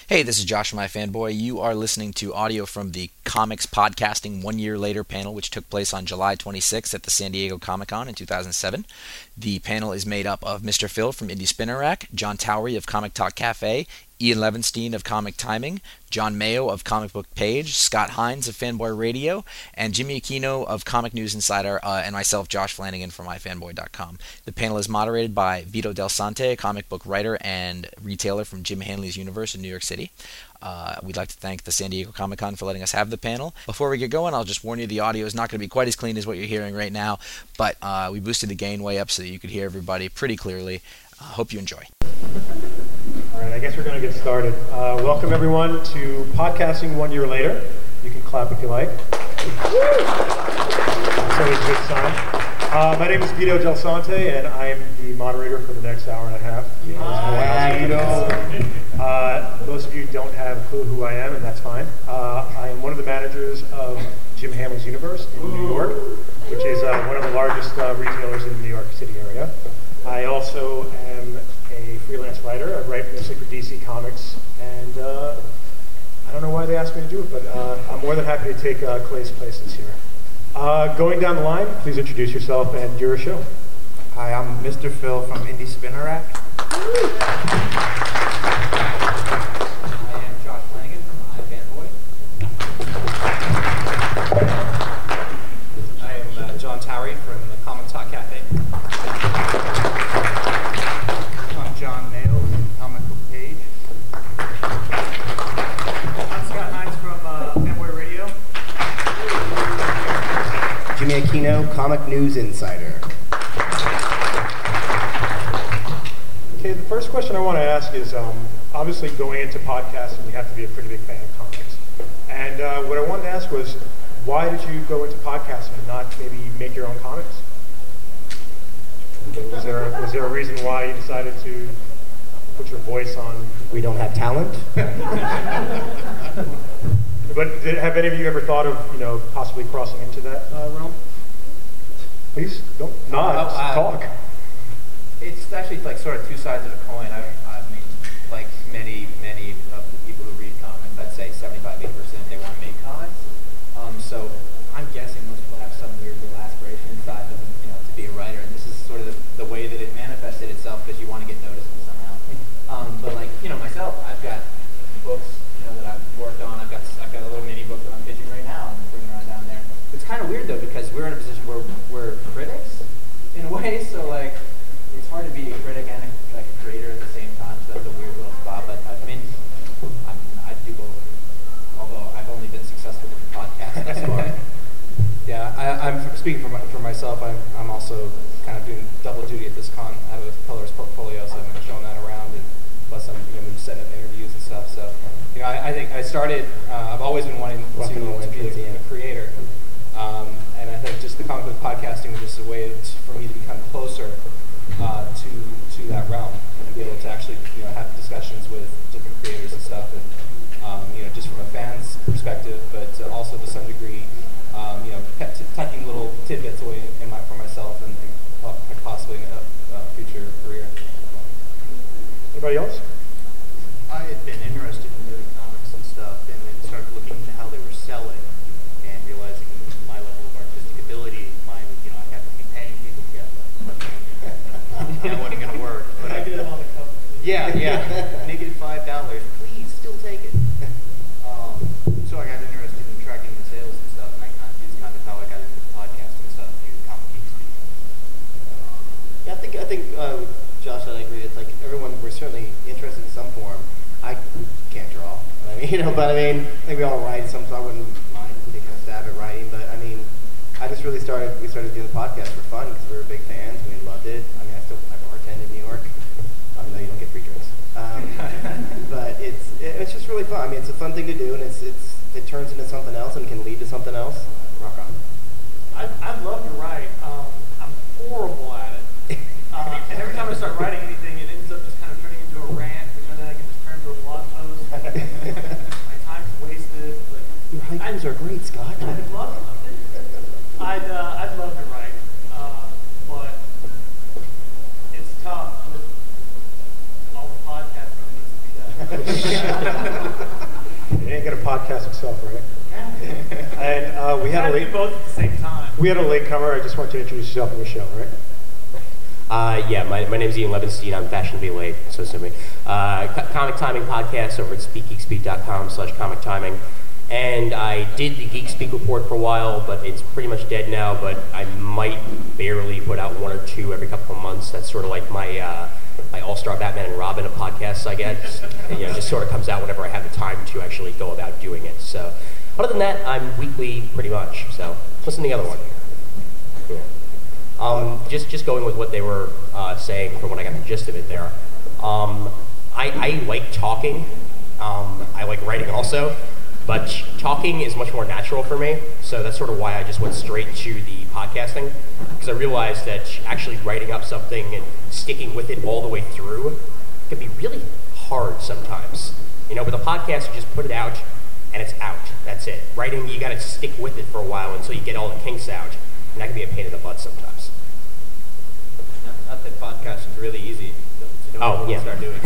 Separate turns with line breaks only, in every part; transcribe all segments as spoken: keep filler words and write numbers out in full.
Hey, this is Josh, my fanboy. You are listening to audio from the Comics Podcasting One Year Later panel, which took place on July twenty-sixth at the San Diego Comic-Con in two thousand seven. The panel is made up of Mister Phil from Indie Spinner Rack, John Towery of Comic Talk Cafe, Ian Levinstein of Comic Timing, John Mayo of Comic Book Page, Scott Hines of Fanboy Radio, and Jimmy Aquino of Comic News Insider, uh, and myself, Josh Flanagan from i fanboy dot com. The panel is moderated by Vito Del Sante, a comic book writer and retailer from Jim Hanley's Universe in New York City. Uh, we'd like to thank the San Diego Comic-Con for letting us have the panel. Before we get going, I'll just warn you the audio is not going to be quite as clean as what you're hearing right now, but uh, we boosted the gain way up so that you could hear everybody pretty clearly. Uh, hope you enjoy.
All right, I guess we're going to get started. Uh, welcome, everyone, to Podcasting One Year Later. You can clap if you like. That's always a good sign. Uh, my name is Vito Del Sante, and I'm the moderator for the next hour and a half. Hi, Vito. Uh, most of you don't have a clue who I am, and that's fine. Uh, I am one of the managers of Jim Hanley's Universe in New York, which is uh, one of the largest uh, retailers in the New York City area. I also am a freelance writer. I write mostly for D C Comics, and uh, I don't know why they asked me to do it, but uh, I'm more than happy to take uh, Clay's places here. Uh, going down the line, please introduce yourself and your show.
Hi, I'm Mister Phil from Indie Spinner Rack.
I am Josh Flanagan from iFanboy.
I am uh, John Towery from the Comic Talk Cafe.
I'm John Mayo from Comic Book Page.
I'm Scott Hines from uh, Fanboy Radio.
Jimmy Aquino, Comic News Insider.
Okay, the first question I want to ask is, um, obviously going into podcasting, you have to be a pretty big fan of comics. And uh, what I wanted to ask was, why did you go into podcasting and not maybe make your own comics? Was there a, was there a reason why you decided to put your voice on?
We don't have talent.
But did, have any of you ever thought of, you know, possibly crossing into that uh, realm? Please, don't nod,
Oh, uh,
talk.
It's actually like sort of two sides of a coin. I, I mean, like many, many of the people who read comics, I'd say seventy-five, eighty percent they want to make comics. Um, so I'm guessing most people have some weird little aspiration inside them, you know, to be a writer. And this is sort of the, the way that it manifested itself because you want to get noticed somehow. Um, but like, you know, myself, I've got books, you know, that I've worked on. I've got I've got a little mini book that I'm pitching right now and bringing around down there. It's kind of weird though because we're in a position where we're critics in a way. So like, it's hard to be a critic and a, like a creator at the same time. So that's a weird little spot. But I mean, I'm, I do both. Although I've only been successful with the podcast thus far.
Yeah, I, I'm speaking for, my, for myself. I'm, I'm also kind of doing double duty at this con. I have a colorist portfolio, so I'm showing that around, and plus I'm you know setting up interviews and stuff. So, you know, I, I think I started. Uh, I've always been wanting to, to be a, a creator, um, and I think just the comic book podcasting was just a way to, for me to become closer uh, to to that realm and be able to actually you know have discussions with different creators and stuff, and um, you know just from a fan's perspective, but uh, also to some degree. Um, you know, t- tucking little tidbits away in my, for myself and, and possibly a, a future career.
Anybody else?
I had been interested in movie comics and stuff, and then started looking into how they were selling, and realizing my level of artistic ability, mine, you know, I have to be paying people to get them. That wasn't going to work. But I
Negative on the cover.
Yeah, yeah. Negative five dollars. Please, still take it. Um, so I got interested in tracking the sales and stuff, and I kind of is kind of how I got into the podcasting and stuff through Comic Geeks.
Yeah, I think I think uh, Josh and I agree. It's like everyone we're certainly interested in some form. I can't draw. I mean, you know, but I mean, I think we all write some, so I wouldn't mind taking a stab at writing. But I mean, I just really started. We started doing the podcast for fun because we were big fans and we loved it. I mean, I still I bartend in New York. I mean, you don't get free drinks. Um, but it's it's just really fun. I mean, it's a fun thing to do, and it's it's it turns into something else and can lead to something else. Rock on.
I'd, I'd love to write. Um, I'm horrible at it. Uh, and every time I start writing anything, it ends up just kind of turning into a rant, which then I can just turn to a blog post. My time's wasted. But
Your haikus are great, Scott.
I'd love it. I'd, uh, I'd love to write. Uh, but it's tough with all the podcasts that needs to be done.
It ain't gonna podcast itself, right? And uh, we had a
Gotta do
late,
both at the same time.
we had a latecomer. I just want to introduce yourself on the show, right?
Uh, yeah, my, my name is Ian Levenstein. I'm fashionably late, so assuming. Uh, co- comic Timing Podcast over at speak geek speak dot com slash comic timing. And I did the Geek Speak report for a while, but it's pretty much dead now, but I might barely put out one or two every couple of months. That's sort of like my uh, my All-Star Batman and Robin of podcasts, I guess. And, you know, just sort of comes out whenever I have the time to actually go about doing it. So, other than that, I'm weekly pretty much. So, listen to the other one. Yeah. Um, just just going with what they were uh, saying from when I got the gist of it there. Um, I, I like talking. Um, I like writing also. But talking is much more natural for me, so that's sort of why I just went straight to the podcasting, because I realized that actually writing up something and sticking with it all the way through can be really hard sometimes. You know, with a podcast, you just put it out, and it's out. That's it. Writing, you got to stick with it for a while until you get all the kinks out, and that can be a pain in the butt sometimes.
Not, not that podcast is really easy to, to
Oh, yeah.
start doing.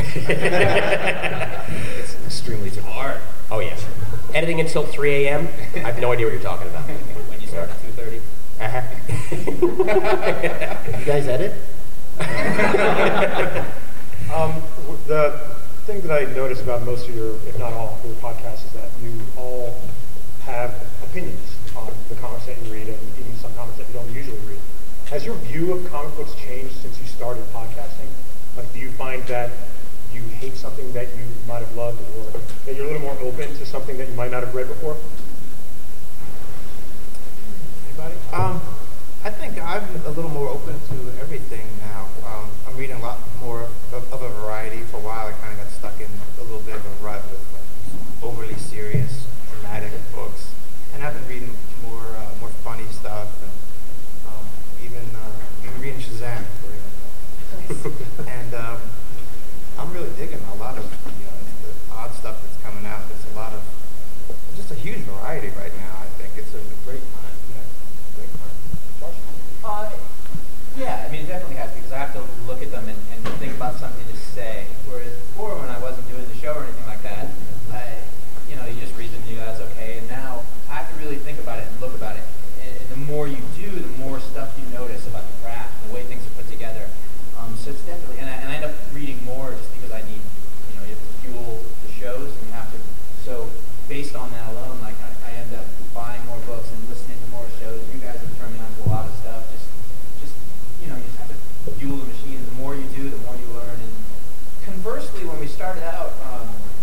It's extremely difficult.
Hard.
Oh, yeah. Editing until three a.m., I have no idea what you're talking about.
When you start at two thirty.
Uh-huh.
You guys edit?
Um, w- the thing that I notice about most of your, if not all, of your podcasts is that you all have opinions on the comics that you read, and even some comics that you don't usually read. Has your view of comic books changed since you started podcasting? Like, do you find that you hate something that you might have loved, or that you're a little more open to something that you might not have read before? Anybody?
Um, I think I'm a little more open to everything now. Um, I'm reading a lot more of, of a variety. For a while, I kind of got stuck in a little bit of a rut with like, overly serious, dramatic books, and I've been reading more uh, more funny stuff, and um, even uh, even reading Shazam, for example. And um, I'm really digging a lot of you know the odd stuff that's coming out. There's a lot of just a huge variety right now. I think it's a great time. You know, great time.
Uh, yeah, I mean, it definitely has, because I have to look at them and, and think about something to say. Whereas before, when I wasn't doing the show or anything like that, I, you know, you just read them and you go, that's okay. And now I have to really think about it and look about it. And, and the more you do, the more stuff you notice about the craft and the way things are put together. Um, so it's definitely, and I, and I end up reading more just because I need, you know, you have to fuel the shows, and you have to. So based on that alone, like I, I end up buying more books and listening to more shows. You guys have turned me on to a lot of stuff. Just, just you know, you just have to fuel the machine. The more you do, the more you learn. And conversely, when we started out, um,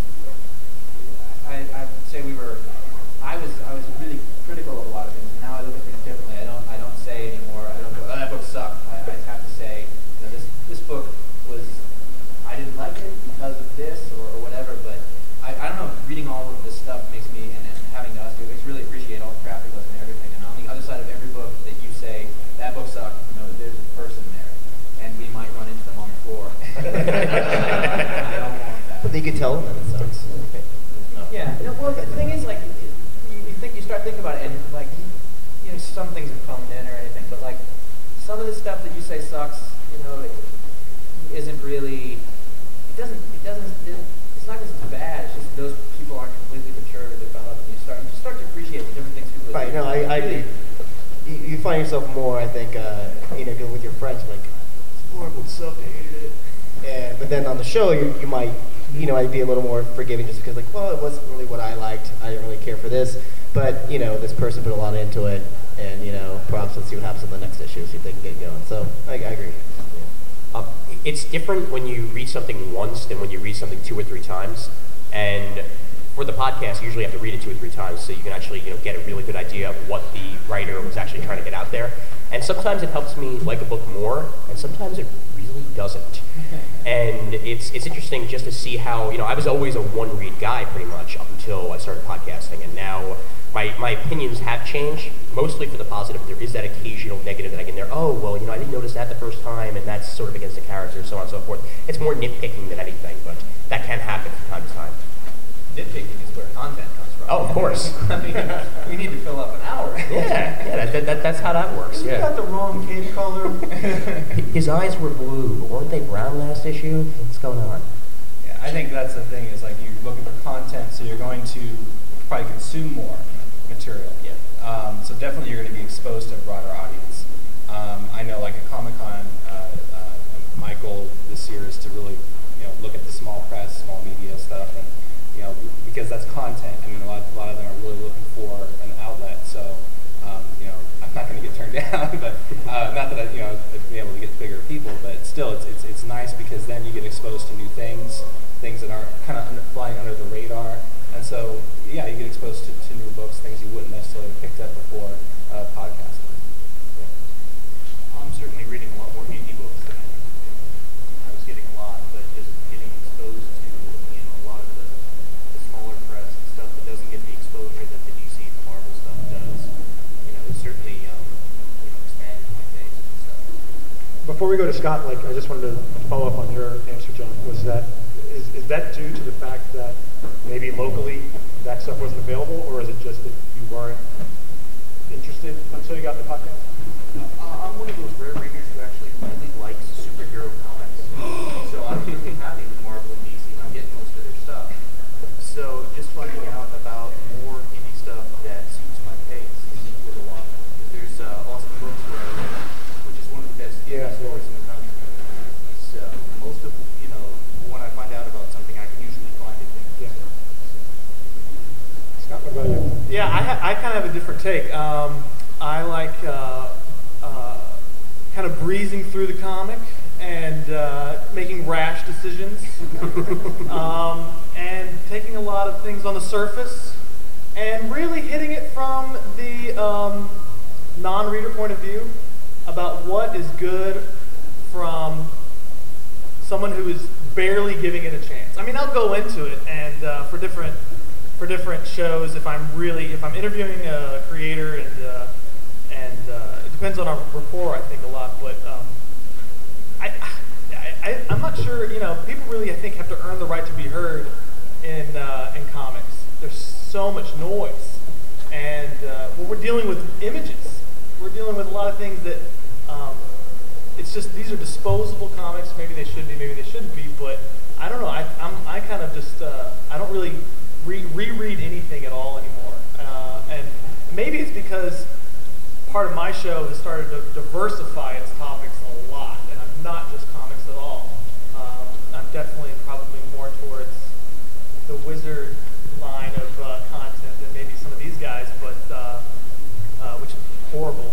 I, I'd say we were. I was I was really critical of a lot of things. And now I look at things differently. I don't I don't say anymore. I don't go, oh, that book sucked. I, I have to say, you know, this this book was. I didn't like it because of this or, or whatever. But I, I don't know. Reading all of this stuff makes me and, and having to us do makes me really appreciate all the craft that goes into everything. And on the other side of every book that you say that book sucked, you know, there's a person there, and we might run into them on the floor. I don't want that.
But you could tell them that it sucks.
Yeah. You know, well, the thing is, like, it, you, you think you start thinking about it, and like, you know, some things are phoned in or anything, but like, some of the stuff that you say sucks, you know, it isn't really. It doesn't. It doesn't. It, it's not because it's bad. It's just those people aren't completely mature to develop, and you start. You start to appreciate the different things people.
Right.
do.
No, I, I
really,
you, you find yourself more, I think, uh, you know, dealing with your friends, like, it's horrible, it sucked, I hated it. And, but then on the show, you, you might, you know, I'd be a little more forgiving just because, like, well, it wasn't really what I liked. I didn't really care for this. But, you know, this person put a lot into it. And, you know, props, let's see what happens in the next issue, see if they can get going. So, I, I agree. Yeah.
Uh, it's different when you read something once than when you read something two or three times. And for the podcast, you usually have to read it two or three times so you can actually, you know, get a really good idea of what the writer was actually trying to get out there. And sometimes it helps me like a book more, and sometimes it really doesn't. And it's it's interesting just to see how, you know, I was always a one-read guy pretty much up until I started podcasting, and now my, my opinions have changed, mostly for the positive. There is that occasional negative that I get in there. Oh, well, you know, I didn't notice that the first time, and that's sort of against the character, so on and so forth. It's more nitpicking than anything, but that can happen from time to time.
nitpicking is where content comes from.
Oh, of course.
I mean, we need to fill up an hour.
Yeah, yeah, that, that, that, that's how that works.
You
Yeah.
got the wrong cape color.
His eyes were blue, but weren't they brown last issue? What's going on?
Yeah.
I think that's the thing is like you're looking for content, so you're going to probably consume more material.
Yeah.
Um, so definitely you're going to be exposed to a broader audience. Um, I know like at Comic-Con, uh, uh, my goal this year is to really, you know, look at the small press, small media stuff, and you know, because that's content. I mean, a lot, a lot of them are really looking for an outlet. So, um, you know, I'm not going to get turned down, but uh, not that I, you know, I'd be able to get bigger people, but still, it's it's it's nice because then you get exposed to new things, things that aren't kind of under, flying under the radar, and so yeah, you get exposed to, to new books, things you wouldn't necessarily have picked up before uh, podcasting.
Yeah. I'm certainly reading a lot more indie books than I used to do. I was getting a lot, but just getting exposed to, you know, a lot of the, the smaller press and stuff that doesn't get the exposure that the D C and the Marvel stuff does. You know, it's certainly um, you know, expanded my taste and stuff.
Before we go to Scott, like I just wanted to follow up on your answer, John. Was that is, is that due to the fact that maybe locally that stuff wasn't available, or is it just that you weren't interested until you got the podcast?
Uh, I'm one of those rare readers who actually really likes superhero comics. So I'm really happy with Marvel and D C, and I'm getting most of their stuff. So just finding out about more indie stuff that suits my taste was a lot. There's uh, Austin Bookstore, which is one of the best
Yeah.
indie stores in the country. So most of, you know, when I find out about something, I can usually find it there.
Yeah. Scott, what about you?
Yeah, I, ha- I kind of have a different take. Um, I like uh, uh, kind of breezing through the comic and uh, making rash decisions, um, and taking a lot of things on the surface and really hitting it from the um, non-reader point of view about what is good from someone who is barely giving it a chance. I mean, I'll go into it, and uh, for different for different shows, if I'm really if I'm interviewing a creator, and uh, and uh, it depends on our rapport, I think a lot. But um, I, I, I I'm not sure. You know, people really I think have to earn the right to be heard in uh, in comics. There's so much noise, and uh, well, we're dealing with images. We're dealing with a lot of things that. Um, It's just these are disposable comics. Maybe they should be, maybe they shouldn't be. But I don't know. I I'm, I kind of just uh, I don't really re- reread anything at all anymore. Uh, and maybe it's because part of my show has started to diversify its topics a lot, and I'm not just comics at all. Um, I'm definitely probably more towards the wizard line of uh, content than maybe some of these guys, but uh, uh, which is horrible.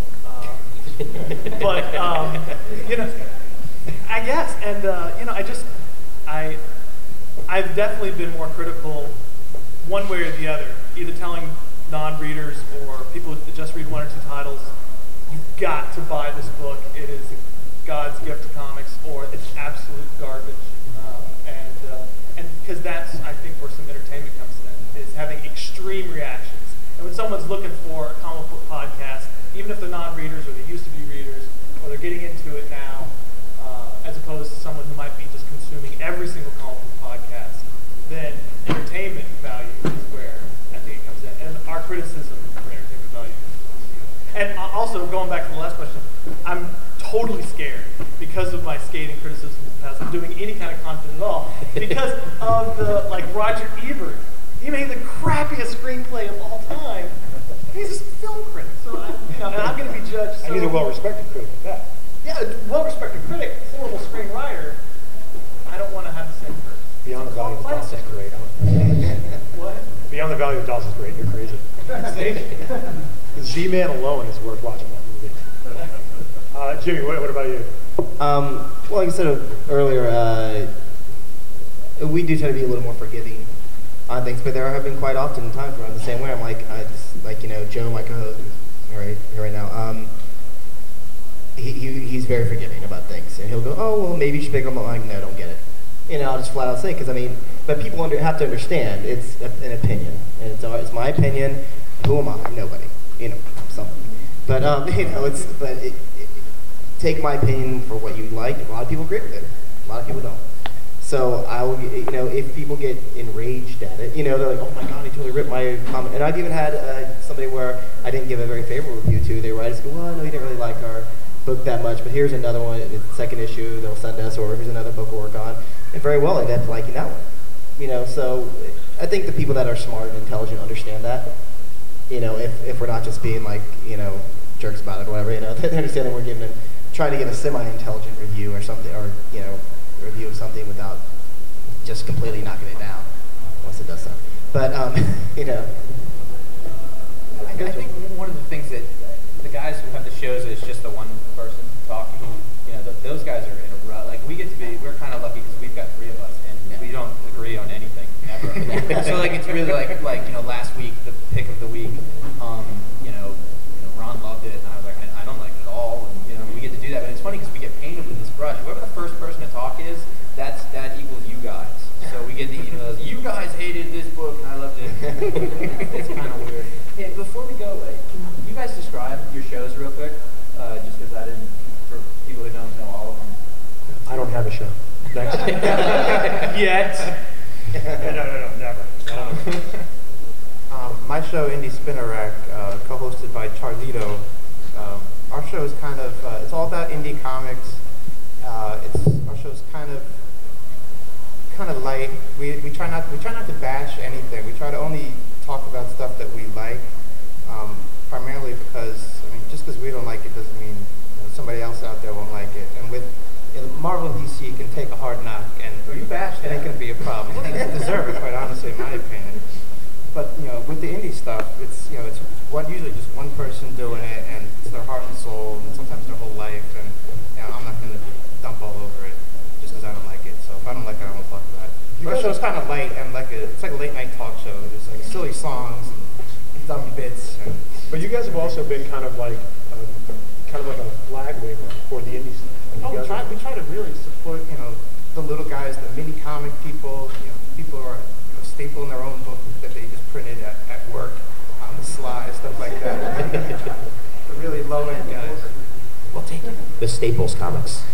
But um, you know, I guess, and uh, you know, I just, I, I've definitely been more critical, one way or the other. Either telling non-readers or people that just read one or two titles, you've got to buy this book. It is God's gift to comics, or it's absolute garbage. Um, and uh, and because that's, I think, where some entertainment comes in, is having extreme reactions. And when someone's looking for a comic book podcast, even if they're non-readers or they used to be readers, or they're getting into it now, uh, as opposed to someone who might be just consuming every single comic book podcast, then entertainment value is where I think it comes in, and our criticism for entertainment value. And uh, also, going back to the last question, I'm totally scared because of my scathing criticism in the past of doing any kind of content at all, because of the, like, Roger Ebert. He made the crappiest screenplay of all time. He's a film critic, so I, you know, and I'm going to be judged. So,
And he's a well-respected critic at that.
Yeah, a well-respected critic, horrible screenwriter. I don't want to have the same person.
Beyond the Value of Dolls is great.
What?
Beyond the Value of Dolls is great. You're crazy. Z-Man alone is worth watching that movie. Uh, Jimmy, what, what about you?
Um, well, like I said earlier, uh, we do tend to be a little more forgiving on things, but there have been quite often times where I'm the same way. I'm like, I just, like, you know, Joe, my co-host, who's right here right now. Um, he, he he's very forgiving about things, and he'll go, oh, well, maybe you should pick them up. I'm like, no, don't get it. You know, I'll just flat out say, because I mean, but people under, have to understand it's a, an opinion, and it's it's my opinion. Who am I? I'm nobody. You know, somebody. But um, you know, it's but it, it, take my opinion for what you like. A lot of people agree with it. A lot of people don't. So I will, you know, if people get enraged at it, you know, they're like, oh my God, he totally ripped my comment. And I've even had uh, somebody where I didn't give a very favorable review to. They write us, go, well, I know you didn't really like our book that much, but here's another one, it's the second issue, they'll send us, or here's another book we'll work on. And very well, I ended up liking that one. You know, so I think the people that are smart and intelligent understand that. You know, if, if we're not just being like, you know, jerks about it or whatever, you know, they understand that we're giving a, trying to give a semi-intelligent review or something, or, you know, review of something without just completely knocking it down once it does so. But, um, you know.
I, I think one of the things that the guys who have the shows is just the one person talking. You know, th- those guys are in a rut. Like, we get to be, we're kind of lucky because we've got three of us, and yeah. we don't agree on anything ever. So, like, it's really like, like, you know, last week, the pick of the week, um, you know, you know, Ron loved it, and I was like, I, I don't like it at all, and, you know, we get to do that. But it's funny because we get painted with this brush. Whoever the first person to talk is, that's, that equals you guys. So we get the, you know, you guys hated this book, and I loved it. It's kind of weird. Hey, before we go, can you guys describe your shows real quick? Uh, just because I didn't, for people who don't know all of them.
I don't have a show. Next. Yet.
Yeah, no, no, no, never. Um,
um, my show, Indie Spinner Rack, uh, co-hosted by Charlito. Um, our show is kind of, uh, it's all about indie comics. Uh, it's our show is kind of, kind of light. We we try not we try not to bash anything. We try to only talk about stuff that we like. Um, primarily because I mean, just because we don't like it doesn't mean you know, somebody else out there won't like it. And with you know, Marvel and D C can take a hard knock, and
oh, you bashed
it ain't gonna be a problem. Well, they deserve it, quite honestly, in my opinion. But you know, with the indie stuff, it's you know, it's one usually just one person doing it, and it's their heart and soul, and sometimes their whole life. And you know, I'm not gonna dump all over it just because I don't like it. So if I don't like it, I won't talk about it. Our show's kind of light and like a, it's like a late night talk show. There's like silly songs and dumb bits. And
but you guys have also been kind of like, um, kind of like a flag waver for the indie stuff.
Oh, we try, we try to really support, you know, the little guys, the mini comic people, you know, people who are you know, stapling their own book that they just printed at, at work on the sly, stuff like that. The really low end guys.
We'll take it. The Staples comics.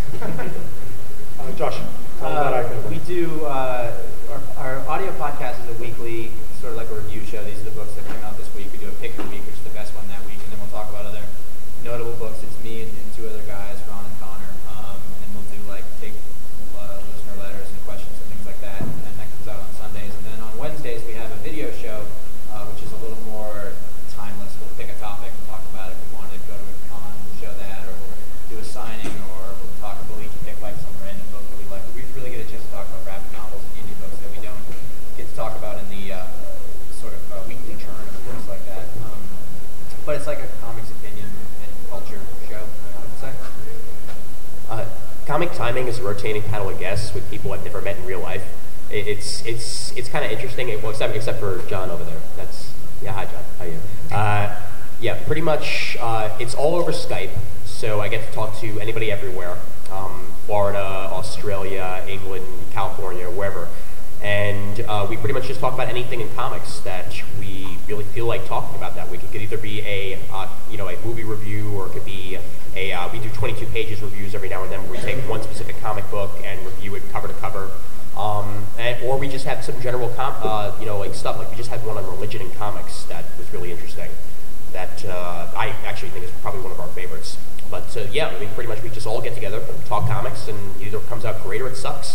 uh, Josh, tell
uh,
me what I can.
We do, uh, our, our audio podcast is a weekly, sort of like a review show. These are the books that came out this week. We do a pick of the week, which is the best one that week, and then we'll talk about other notable books. It's me and, and two other guys, Ron and Connor, um, and we'll do like take uh, listener letters and questions and things like that, and that comes out on Sundays. And then on Wednesdays we have a video show, uh, which is a little more timeless. We'll pick a topic and talk about it. If we want to go to a con, we'll show that, or we'll do a signing, or we'll talk. We'll each pick like some random book that we like. We really get a chance to talk about graphic novels and indie books that we don't get to talk about in the uh, sort of uh, weekly churn of books like that. Um, but it's like a comics opinion and culture show, I would say.
Uh, Comic Timing is a rotating panel of guests with people I've never met in real life. It, it's it's it's kind of interesting. It, well, except except for John over there. That's yeah. Hi, John. How are you? Uh, yeah, pretty much. Uh, it's all over Skype, so I get to talk to anybody everywhere. Um, Florida, Australia, England, California, wherever. And uh, we pretty much just talk about anything in comics that we really feel like talking about that week. It could either be a uh, you know a movie review, or it could be a uh, we do twenty-two pages reviews every now and then, where we take one specific comic book and review it cover to cover, um, and, or we just have some general com- uh, you know like stuff like we just had one on religion in comics that was really interesting. That uh, I actually think is probably one of our favorites. But uh, yeah, I mean, pretty much we just all get together, talk comics, and either it comes out great or it sucks.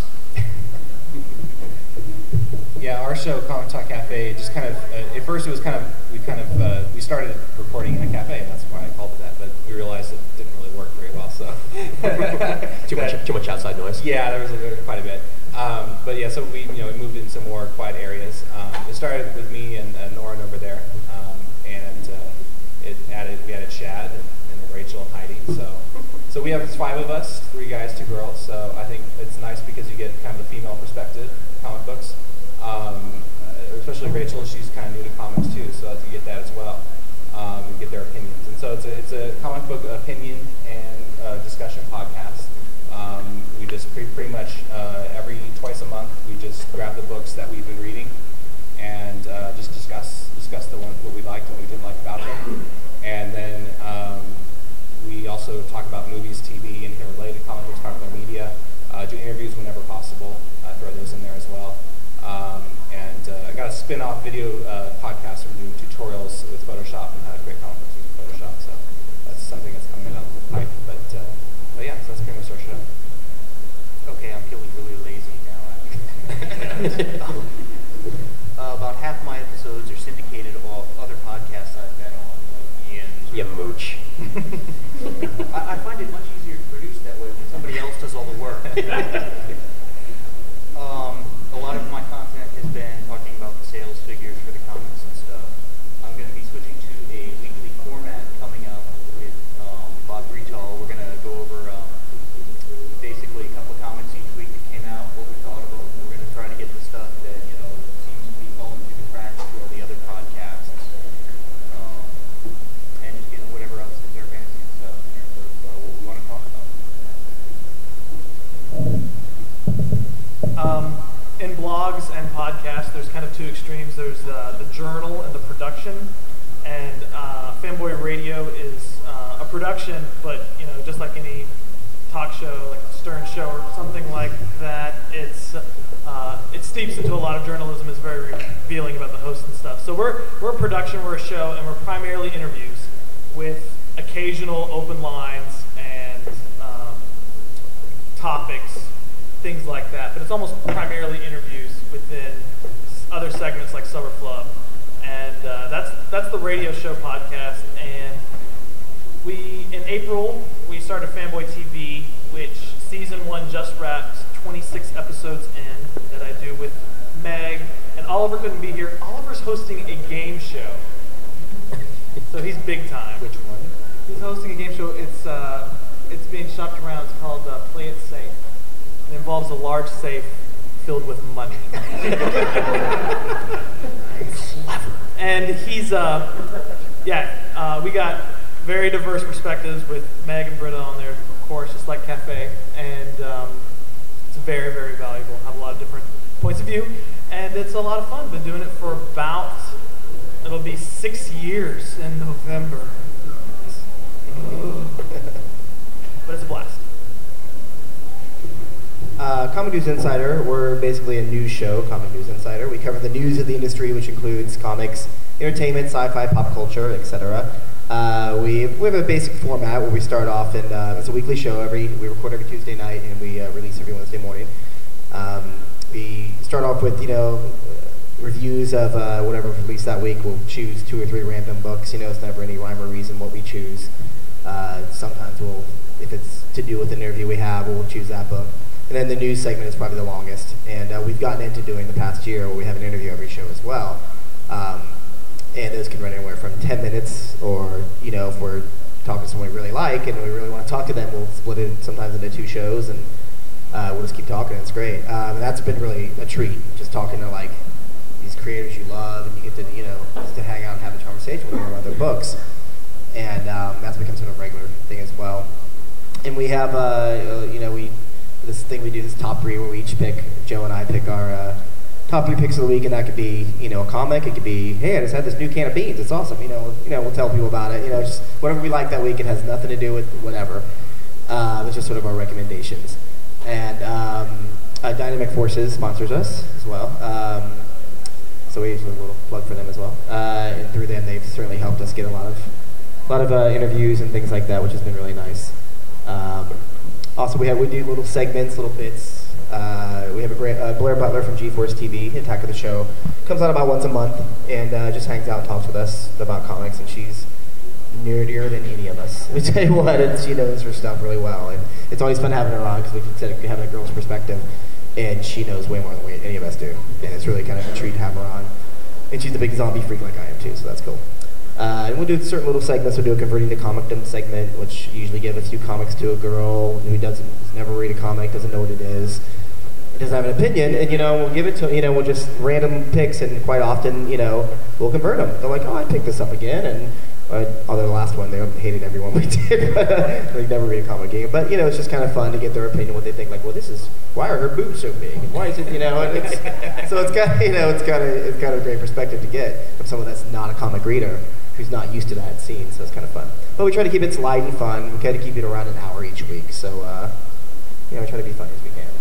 Yeah, our show, Comic Talk Cafe, just kind of, uh, at first it was kind of, we kind of, uh, we started recording in a cafe, and that's why I called it that, but we realized it didn't really work very well, so.
too much, too much outside noise.
Yeah, there was, a, there was quite a bit. Um, but yeah, so we, you know, we moved into some more quiet areas. Um, it started with me and uh, Noran over there, um, and uh, it added, we added Chad and, and Rachel and Heidi, so. So we have five of us, three guys, two girls, so I think it's nice because you get kind of the female perspective, comic books. Um, especially Rachel, she's kind of new to comics too, so you get that as well, um, and get their opinions. And so it's a, it's a comic book opinion and uh, discussion podcast. Um, we just pretty, pretty much uh, every twice a month we just grab the books that we've been reading and uh, just discuss discuss the one what we liked, what we didn't like about them, and then um, we also talk about movies, T V, anything related to comic books, comic book media. Uh, do interviews whenever possible. Uh, throw those in there as well. Um, and uh, I got a spin-off video uh, podcast where we're doing tutorials with Photoshop and how to create comic books using Photoshop. So that's something that's coming down the pipe. But, uh, but yeah, so that's pretty much our show.
Okay, I'm feeling really lazy now.
streams. There's uh, the Journal and the Production, and uh, Fanboy Radio is uh, a production, but you know, just like any talk show, like the Stern Show or something like that, it's uh, it steeps into a lot of journalism. It's very revealing about the host and stuff. So we're we're a production, we're a show, and we're primarily interviews with occasional open lines and um, topics, things like that. But it's almost primarily interviews within other segments like Summer Flub, and uh, that's that's the radio show podcast. And we in April we started Fanboy T V, which season one just wrapped, twenty-six episodes in, that I do with Meg. And Oliver couldn't be here. Oliver's hosting a game show, so he's big time.
Which one?
He's hosting a game show. It's uh, it's being shopped around. It's called uh, Play It Safe. It involves a large safe filled with money. And he's uh, yeah. Uh, we got very diverse perspectives with Meg and Britta on there, of course, just like Cafe, and um, it's very very valuable. Have a lot of different points of view, and it's a lot of fun. Been doing it for about it'll be six years in November. But it's a blast.
Uh, Comic News Insider, we're basically a news show, Comic News Insider. We cover the news of the industry, which includes comics, entertainment, sci-fi, pop culture, et cetera. Uh, we, we have a basic format where we start off, and uh, it's a weekly show. Every we record every Tuesday night, and we uh, release every Wednesday morning. Um, we start off with, you know, reviews of uh, whatever released that week. We'll choose two or three random books. You know, it's never any rhyme or reason what we choose. Uh, sometimes we'll, if it's to do with an interview we have, we'll choose that book. And then the news segment is probably the longest. And uh, we've gotten into doing the past year where we have an interview every show as well. Um, and those can run anywhere from ten minutes, or, you know, if we're talking to someone we really like and we really want to talk to them, we'll split it sometimes into two shows, and uh, we'll just keep talking. It's great. Um, and that's been really a treat, just talking to, like, these creators you love, and you get to, you know, just to hang out and have a conversation with them about their books. And um, that's become sort of a regular thing as well. And we have, uh, you know, we this thing we do, this top three, where we each pick, Joe and I pick our uh, top three picks of the week, and that could be, you know, a comic. It could be, hey, I just had this new can of beans. It's awesome. You know, you know, we'll tell people about it. You know, just whatever we like that week. It has nothing to do with whatever. Uh, it's just sort of our recommendations. And um, uh, Dynamic Forces sponsors us as well. Um, so we have a little plug for them as well. Uh, and through them, they've certainly helped us get a lot of a lot of uh, interviews and things like that, which has been really nice. Um, also, we have we do little segments, little bits. Uh, we have a great uh, Blair Butler from G-Force T V, Attack of the Show, comes out about once a month and uh, just hangs out and talks with us about comics. And she's nerdier than any of us. We tell you what, and she knows her stuff really well. And it's always fun having her on because we consider having a girl's perspective, and she knows way more than we, any of us do. And it's really kind of a treat to have her on. And she's a big zombie freak like I am too, so that's cool. Uh, and we'll do certain little segments. We'll do a converting to comicdom segment, which usually gives us two comics to a girl who doesn't has never read a comic, doesn't know what it is, doesn't have an opinion, and you know we'll give it to you know we'll just random picks, and quite often you know we'll convert them. They're like, oh, I picked this up again, and uh, although the last one they hated everyone we did, they never read a comic game. But you know it's just kind of fun to get their opinion, what they think. Like, well, this is why are her boobs so big, and why is it you know? And it's, so it's kind of you know it's kind of it's kind of a great perspective to get from someone that's not a comic reader, who's not used to that scene, so it's kind of fun. But we try to keep it light and fun. We try to keep it around an hour each week, so uh, you know, we try to be funny as we can.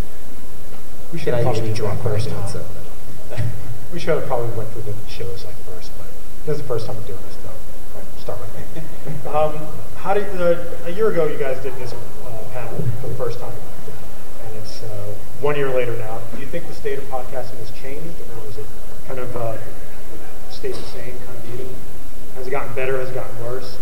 We should have probably
usually drunk
first.
person, so.
We should have probably went through the shows like first, but this is the first time we're doing this, though. Right, start with me. um, how did uh, a year ago you guys did this uh, panel for the first time, and it's uh, one year later now. Do you think the state of podcasting has changed, or is it kind of uh, stayed the same, kind of even? Has it gotten better? Has it gotten worse?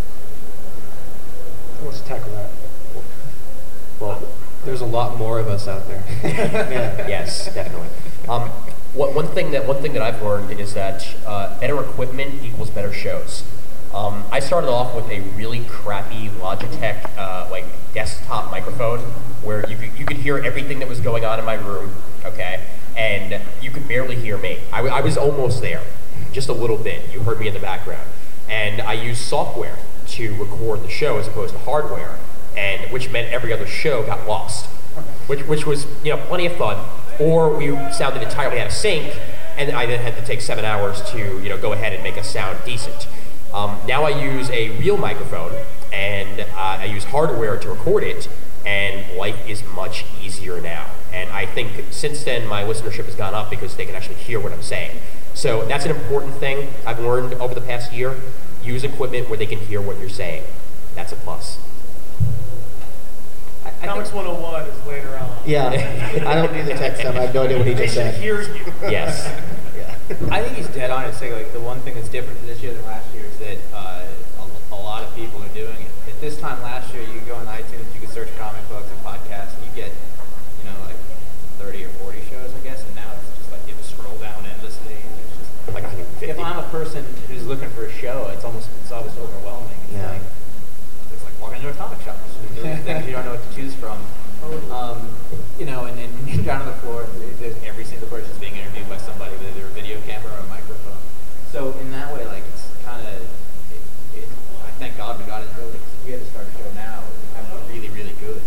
Who wants to tackle that?
Well, there's a lot more of us out there.
Yeah, yes, definitely. Um, one, one thing that one thing that I've learned is that uh, better equipment equals better shows. Um, I started off with a really crappy Logitech uh, like desktop microphone where you could, you could hear everything that was going on in my room, okay, and you could barely hear me. I, I was almost there, just a little bit. You heard me in the background, and I used software to record the show as opposed to hardware, and which meant every other show got lost, which which was you know plenty of fun. Or we sounded entirely out of sync, and I then had to take seven hours to you know go ahead and make us sound decent. Um, now I use a real microphone, and uh, I use hardware to record it, and life is much easier now. And I think since then my listenership has gone up because they can actually hear what I'm saying. So that's an important thing I've learned over the past year. Use equipment where they can hear what you're saying. That's a plus.
I, I Comics one oh one is later on.
Yeah, I don't do the tech stuff. I have no idea what he
they
just
should
said.
hear you.
Yes.
Yeah.
I think he's dead on it. Saying like the one thing that's different this year than last year is that uh, a, a lot of people are doing it. At this time last year, you could go on iTunes, you could search comic books and podcasts, and you get, you know, like thirty or forty shows, I guess. And now it's just like you have to scroll down endlessly. And it's just
Like one hundred fifty.
if I'm a person who's looking for a show, it's almost it's always overwhelming. It's
Yeah.
like it's like walking into a comic shop. There's things you don't know what to choose from. Um, you know, and, and down on the floor, there's every single person is being interviewed by somebody with either a video camera or a microphone. So in that way, like it's kind of, it, it, I thank God we got it early. 'Cause if we had to start a show now, I'm really, really good.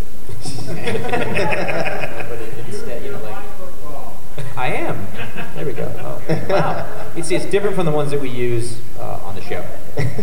But it, instead, you know, like I am. There we go. Oh, wow. You see, it's different from the ones that we use uh, on the show.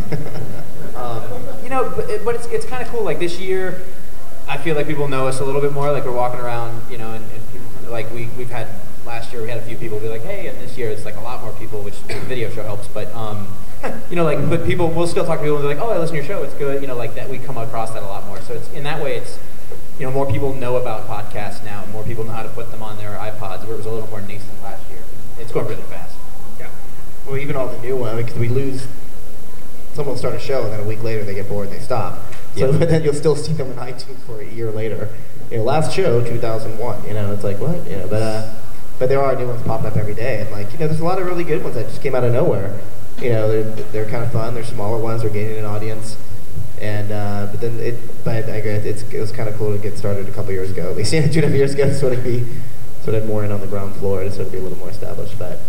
Um, you know, but, but it's it's kind of cool. Like this year, I feel like people know us a little bit more. Like we're walking around, you know, and, and people, like we we've had last year we had a few people be like, hey, and this year it's like a lot more people, which the video show helps. But um, you know, like but people we'll still talk to people and they're like, oh, I listen to your show, it's good. You know, like that we come across that a lot more. So it's in that way, it's you know more people know about podcasts now, and more people know how to put them on their iPods, where it was a little more nascent last year. It's going really fast.
Yeah. Well, even all the new ones, because we lose. Someone will start a show and then a week later they get bored and they stop. So
Yeah.
but then you'll still see them in iTunes for a year later. You know, last show two thousand one. You know, it's like what? You know, but uh, but there are new ones popping up every day, and like you know, there's a lot of really good ones that just came out of nowhere. You know, they're they're kind of fun. They're smaller ones. They're gaining an audience, and uh, but then it. But I agree, it's it was kind of cool to get started a couple years ago. At least you know, two and a half years ago, to sort of be sort of more in on the ground floor to sort of be a little more established, but.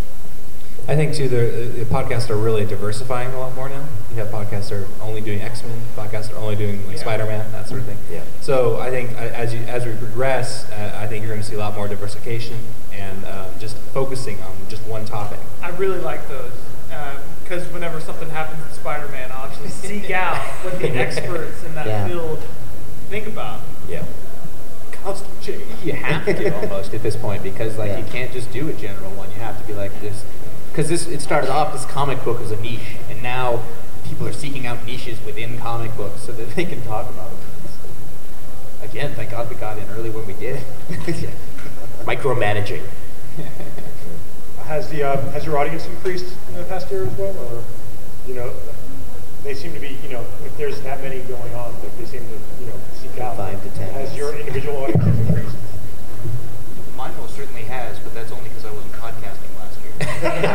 I think too, the, the podcasts are really diversifying a lot more now. You have podcasts that are only doing X-Men, podcasts that are only doing like
Yeah.
Spider-Man, that sort of thing.
Yeah.
So I think uh, as you as we progress, uh, I think you're going to see a lot more diversification and uh, just focusing on just one topic.
I really like those because whenever something happens in Spider-Man, I'll actually seek out what the experts in that
Yeah.
field think about.
Yeah.
Constant change.
You have to almost at this point because like
Yeah.
you can't just do a general one. You have to be like this because this it started off this comic book as a niche, and now people are seeking out niches within comic books so that they can talk about it. Again, thank God we got in early when we did.
Micromanaging.
Has the uh, has your audience increased in the past year as well, or you know, they seem to be you know if there's that many going on, like they seem to you know seek out
Five to ten.
Has your individual audience increased?
Mine most certainly has, but that's only because I wasn't podcasting last year.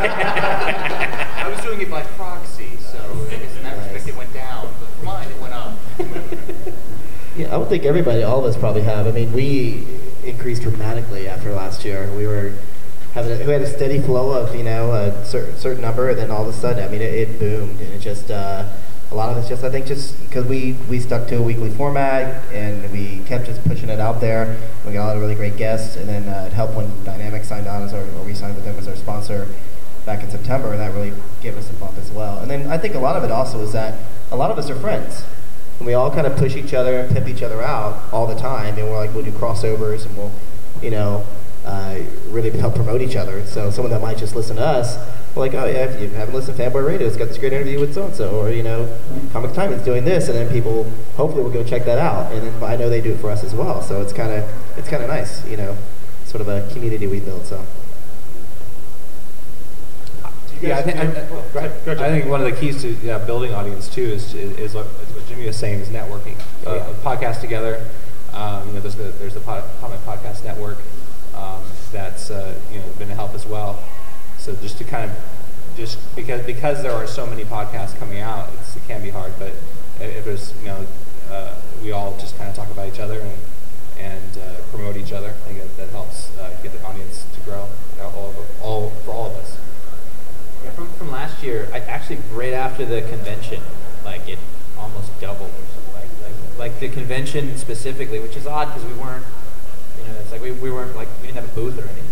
I was doing it by proxy, so I guess in that
Nice.
respect it went down, but for mine it went up.
Yeah, I would think everybody, all of us probably have. I mean, we increased dramatically after last year. We were having, a, we had a steady flow of, you know, a certain, certain number, and then all of a sudden, I mean, it, it boomed, and it just, uh, a lot of it's just, I think, just because we, we stuck to a weekly format, and we kept just pushing it out there. We got a lot of really great guests, and then uh, it helped when Dynamic signed on as our, or we signed with them as our sponsor back in September, and that really gave us a bump as well. And then I think a lot of it also is that a lot of us are friends. And we all kind of push each other and pimp each other out all the time. And we're like, we'll do crossovers and we'll, you know, uh, really help promote each other. So someone that might just listen to us, we're like, oh yeah, if you haven't listened to Fanboy Radio, it's got this great interview with so-and-so. Or, you know, Comic Time is doing this. And then people hopefully will go check that out. And then I know they do it for us as well. So it's kind of, it's kind of nice, you know, sort of a community we build. So.
Do you
Yeah, I
guys
think, I,
do-
I-
oh, go ahead, go ahead,
I
Jeff.
think one of the keys to yeah, building audience too is is, is, what, is what Jimmy was saying is networking. Uh,
Yeah.
Podcast together. Um, you know, there's the there's the pod, Comic Podcast Network um, that's uh, you know been a help as well. So just to kind of just because because there are so many podcasts coming out, it's, it can be hard. But if there's you know uh, we all just kind of talk about each other and and uh, promote each other, I think that, that helps uh, get the audience to grow. You know, all, all for all of us.
Yeah, from, from last year, I actually right after the convention, like it almost doubled or something. Like, like, like the convention specifically, which is odd because we weren't, you know, it's like we, we weren't like we didn't have a booth or anything.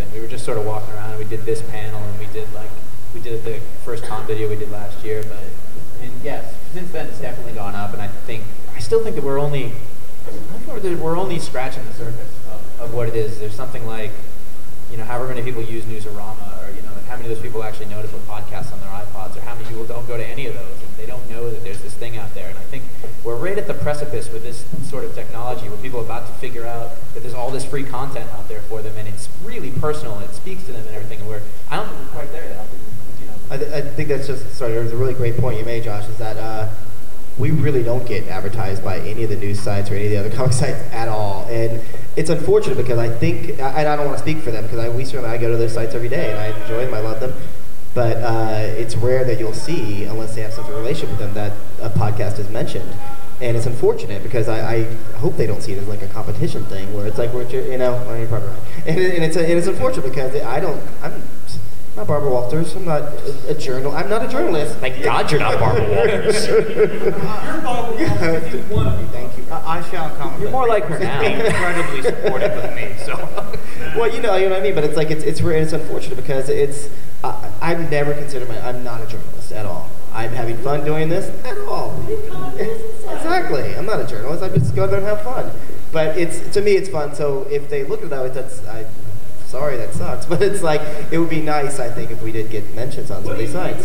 We were just sort of walking around, and we did this panel, and we did like we did the first con video we did last year. But I mean, yes, since then it's definitely gone up, and I think I still think that we're only I think that we're only scratching the surface of, of what it is. There's something like, you know, however many people use Newsarama, or you know, like how many of those people actually know to put podcasts on their iPods, or how many people don't go to any of those and they don't know that there's this thing out there. And I think we're right at the precipice with this sort of technology where people are about to figure out that there's all this free content out there for them, and it's really personal and it speaks to them and everything. And we're I don't think we're quite there yet. You know.
I, th- I think that's just sorry. It was a really great point you made, Josh. Is that uh, we really don't get advertised by any of the news sites or any of the other comic sites at all, and it's unfortunate because I think, and I don't want to speak for them because I we certainly I go to their sites every day and I enjoy them, I love them, but uh, it's rare that you'll see, unless they have some sort of relationship with them, that a podcast is mentioned. And it's unfortunate because I, I hope they don't see it as like a competition thing where it's like, we're, you know, well, you're probably right. And, and, it's, a, and it's unfortunate because I don't, I'm not Barbara Walters, I'm not a, a journal, I'm not a journalist.
Thank God you're not Barbara Walters.
You're Barbara Walters. You're one of you.
Thank you.
I, I shall comment.
You're more like her now.
Incredibly supportive of me, so.
Well, you know, you know what I mean, but it's like, it's it's, it's unfortunate because it's, uh, I've never considered my, I'm not a journalist at all. I'm having fun doing this at all. Exactly. I'm not a journalist. I just go there and have fun. But it's to me, it's fun. So if they look at it that way, that's I. Sorry, that sucks. But it's like it would be nice, I think, if we did get mentions on some of these sites.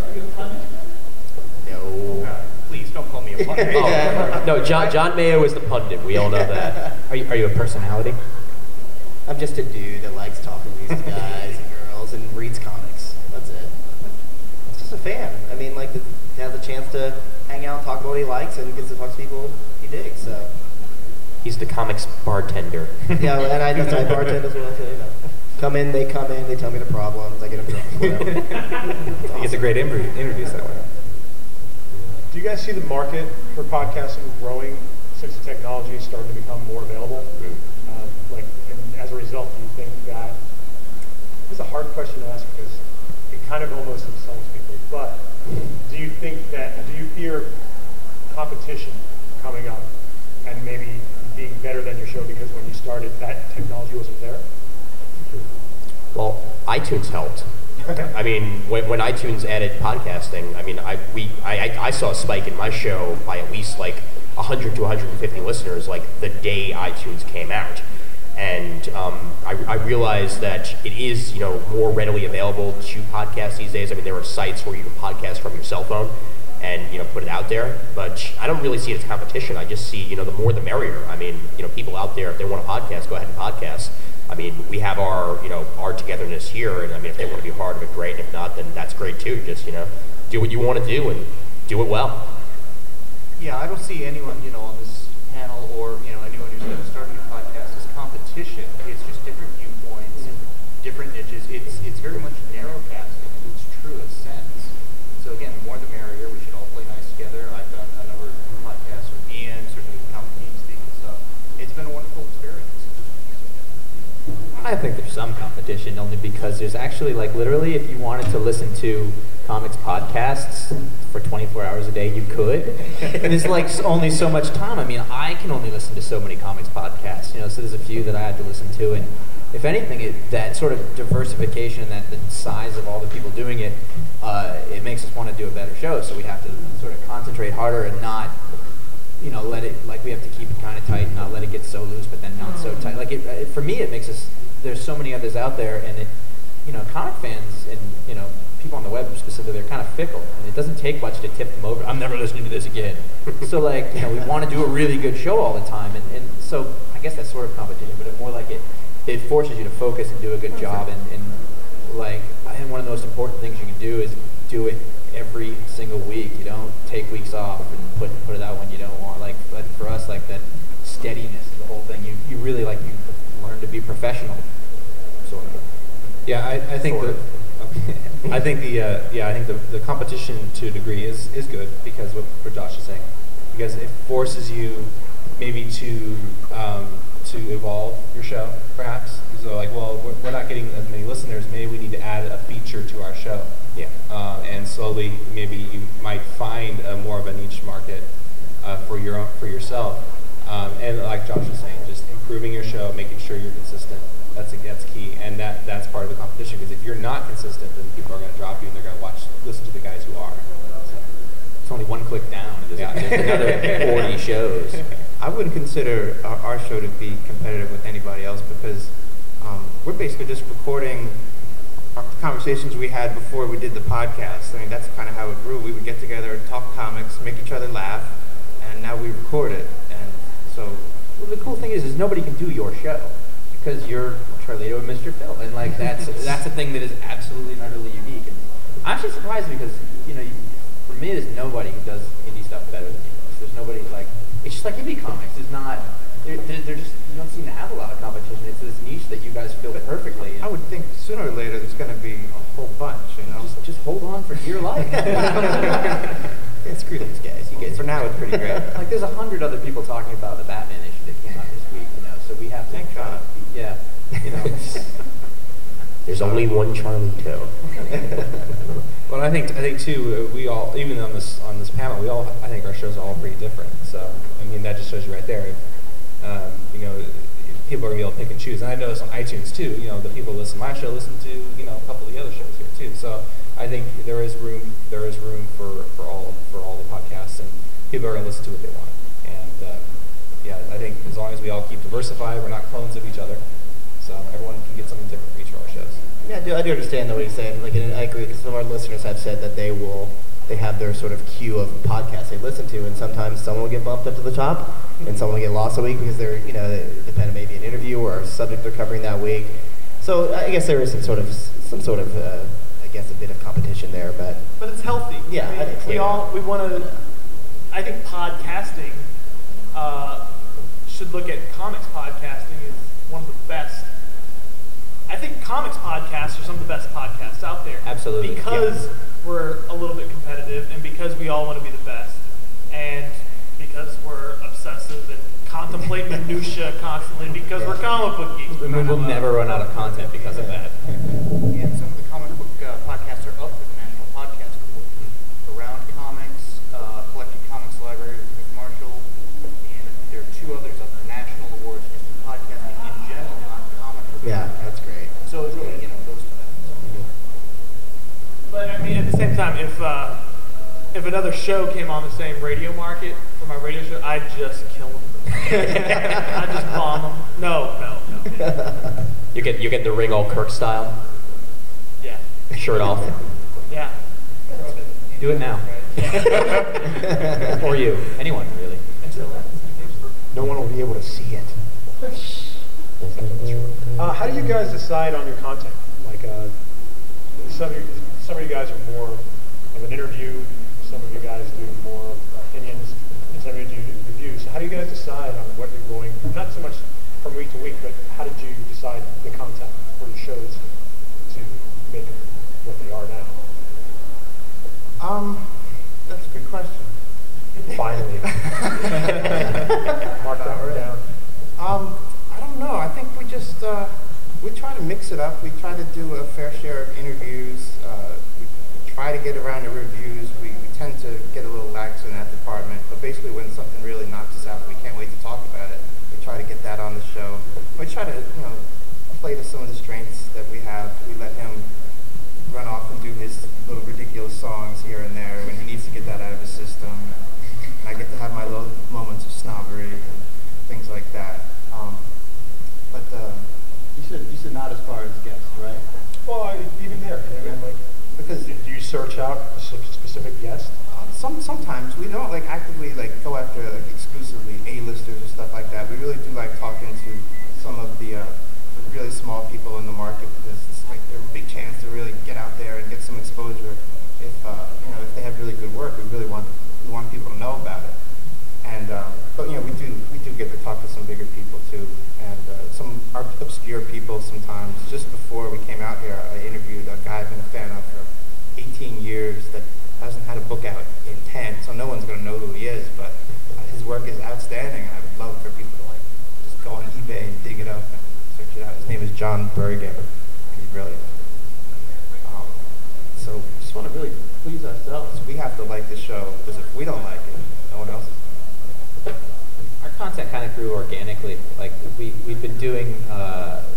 No.
Uh, please don't call me a pundit.
Oh, no, John John Mayo is the pundit. We all know that.
Are you, are you a personality?
I'm just a dude that likes talking to these guys and girls and reads comics. That's it. I'm just a fan. I mean, like, the, has a chance to hang out, talk about what he likes, and gets to talk to people he digs. So.
He's the comics bartender.
Yeah, and I just I bartend as well. So, you know, come in, they come in, they tell me the problems, I get them drunk.
He gets a great interview, interviews that way.
Do you guys see the market for podcasting growing since the technology is starting to become more available? Uh, like, and as a result, do you think that this is a hard question to ask because it kind of almost insults people. But do you think that do you fear competition coming up and maybe being better than your show because when you started that technology wasn't there?
Well, iTunes helped. I mean, when, when iTunes added podcasting, I mean, I we I, I saw a spike in my show by at least like one hundred to one hundred fifty listeners like the day iTunes came out. And um, I, I realized that it is, you know, more readily available to podcasts these days. I mean, there are sites where you can podcast from your cell phone and, you know, put it out there. But I don't really see it as competition. I just see, you know, the more the merrier. I mean, you know, people out there, if they want to podcast, go ahead and podcast. I mean, we have our, you know, our togetherness here. And I mean, if they want to be part of it, great. And if not, then that's great too. Just, you know, do what you want to do and do it well.
Yeah, I don't see anyone, you know, on this panel or, you know, anyone who's going to start a new podcast as competition. It's just different viewpoints, mm-hmm. different niches. It's it's very much narrowcasting in its truest sense. So again, the more the merrier. We should all play nice together. I've done a number of podcasts with Ian, certainly with Comic Team Speak and stuff. It's been a wonderful experience.
I think there's some competition only because there's actually like literally if you wanted to listen to comics podcasts for twenty-four hours a day, you could. And there's like only so much time. I mean, I can only listen to so many comics podcasts, you know, so there's a few that I have to listen to. And if anything, it, that sort of diversification and that the size of all the people doing it, uh, it makes us want to do a better show. So we have to sort of concentrate harder and not, you know, let it, like we have to keep it kind of tight and not let it get so loose, but then not so tight. Like it, it, for me, it makes us, there's so many others out there, and it, you know, comic fans and, you know, people on the web specifically, they're kind of fickle, and it doesn't take much to tip them over. I'm never listening to this again. So, like, you know, we want to do a really good show all the time, and, and so I guess that's sort of competition, but it more like it, it forces you to focus and do a good job, and, and like, I think one of the most important things you can do is do it every single week. You don't take weeks off and put put it out when you don't want. Like, but for us, like that steadiness, the whole thing, you, you really, like, you learn to be professional, sort of.
Yeah, I, I think
Sort
the, I think the uh, yeah, I think the, the competition to a degree is, is good because what, what Josh is saying, because it forces you maybe to um, to evolve your show, perhaps. So like, well, we're, we're not getting as many listeners. Maybe we need to add a feature to our show.
Yeah.
Uh, and slowly, maybe you might find a more of a niche market uh, for your own, for yourself. Um, and like Josh was saying, just improving your show, making sure you're consistent. That's a, that's key, and that that's part of the competition. Because if you're not consistent, then people are going to drop you, and they're going to watch, listen to the guys who are. So.
It's only one click down, and there's,
Yeah.
there's another forty shows.
I wouldn't consider our, our show to be competitive with anybody else because um, we're basically just recording our conversations we had before we did the podcast. I mean, that's kind of how it grew. We would get together, talk comics, make each other laugh, and now we record it. And so,
Well, the cool thing is, is nobody can do your show because you're Charlito and Mister Phil, and like that's that's a thing that is absolutely and utterly unique. And I'm actually surprised because you know, for me, there's nobody who does indie stuff better than you. There's nobody like it's just like indie comics. There's not. They're, they're, they're just you don't seem to have a lot of competition. It's this niche that you guys fill perfectly. And
I would think sooner or later there's going to be a whole bunch, you know?
just just hold on for dear life.
Yeah, screw these guys. You guys. For now, it's pretty great.
Like there's a hundred other people talking about the Batman issue that came out this week, you know. So we have to.
Thank
try
God.
to- Yeah, you know.
There's only one Charlie Toe.
Well, I think I think too. Uh, we all, even on this on this panel, we all I think our shows are all pretty different. So I mean, that just shows you right there. Um, you know, people are gonna be able to pick and choose. And I notice on iTunes too. You know, the people who listen to my show listen to you know a couple of the other shows here too. So I think there is room there is room for, for all for all the podcasts, and people are gonna listen to what they want. And uh, yeah, I think as long as we all keep diversified, we're not clones of each other. So everyone can get something different for each of our shows.
Yeah, I do, I do understand what he's saying. Like, and I agree because some of our listeners have said that they will, they have their sort of queue of podcasts they listen to, and sometimes someone will get bumped up to the top, and someone will get lost a week because they're, you know, they depend on maybe an interview or a subject they're covering that week. So I guess there is some sort of, some sort of, uh, I guess, a bit of competition there, but
But it's healthy.
Yeah,
I mean,
I think so,
we
yeah.
all we want to. I think podcasting uh, should look at comics podcasting as one of the best. I think comics podcasts are some of the best podcasts out there.
Absolutely,
Because
yeah.
we're a little bit competitive, and because we all want to be the best, and because we're obsessive and contemplate minutia constantly, because we're comic book geeks.
I mean, we'll never run out of content because of that.
Yeah, and some of the comic book uh, podcasts are up for the National Podcast Award. Around Comics, uh, Collected Comics Library with Marshall, and there are two others up for national awards just in podcasting in general, not comic book.
yeah, that's great.
So it's really, you know, those two things.
But I mean, at the same time, if uh, if another show came on the same radio market for my radio show, I'd just kill them. I'd just bomb them. No, no, no.
You get you get the ring all Kirk style,
Yeah,
shirt off.
yeah.
Do it now. Or you, anyone really.
No one will be able to see it. Uh, how do you guys decide on your content? Like, uh, some of you, some of you guys are more of an interview. Some of you guys do more opinions, and some of you do reviews. So how do you guys decide on what you're going? Not so much from week to week, but how did you decide the content for your shows to make them what they are now?
Um, that's a good question.
Finally, mark that one down.
Um, I don't know. I think we just uh, we try to mix it up. We try to do a fair share of interviews. Uh, we try to get around to reviews. We, we tend to get a little lax in that department. But basically, when something really knocks us out, we can't wait to talk about it. We try to get that on the show. We try to, you know, play to some of the strengths that we have. We let him run off and do his little ridiculous songs here and there when he needs to get that out of his system. And I get to have my little moments of snobbery and things like that. Um, but uh,
You said you said not as far as guests, right?
Well, I, even there, I mean, like,
because
do you search out a s- specific guest?
uh, some sometimes we don't like actively like go after like exclusively A-listers or stuff like that. We really do like talking to some of the, uh, the really small people in the market because it's like there's a big chance to really get out there and get some exposure. If uh, you know if they have really good work, we really want we want people to know about it. And um, but you know we do we do get to talk to some bigger people too, and uh, some our obscure people sometimes. Just before we came out here, I interviewed a guy I've been a fan of for eighteen years that hasn't had a book out in ten, so no one's going to know who he is. But uh, his work is outstanding, and I would love for people to like just go on eBay and dig it up and search it out. His name is John Bergen. He's brilliant. Um, so we just want to really please ourselves. We have to like the show because if we don't like it, no one else is.
Our content kind of grew organically. Like we we've been doing uh,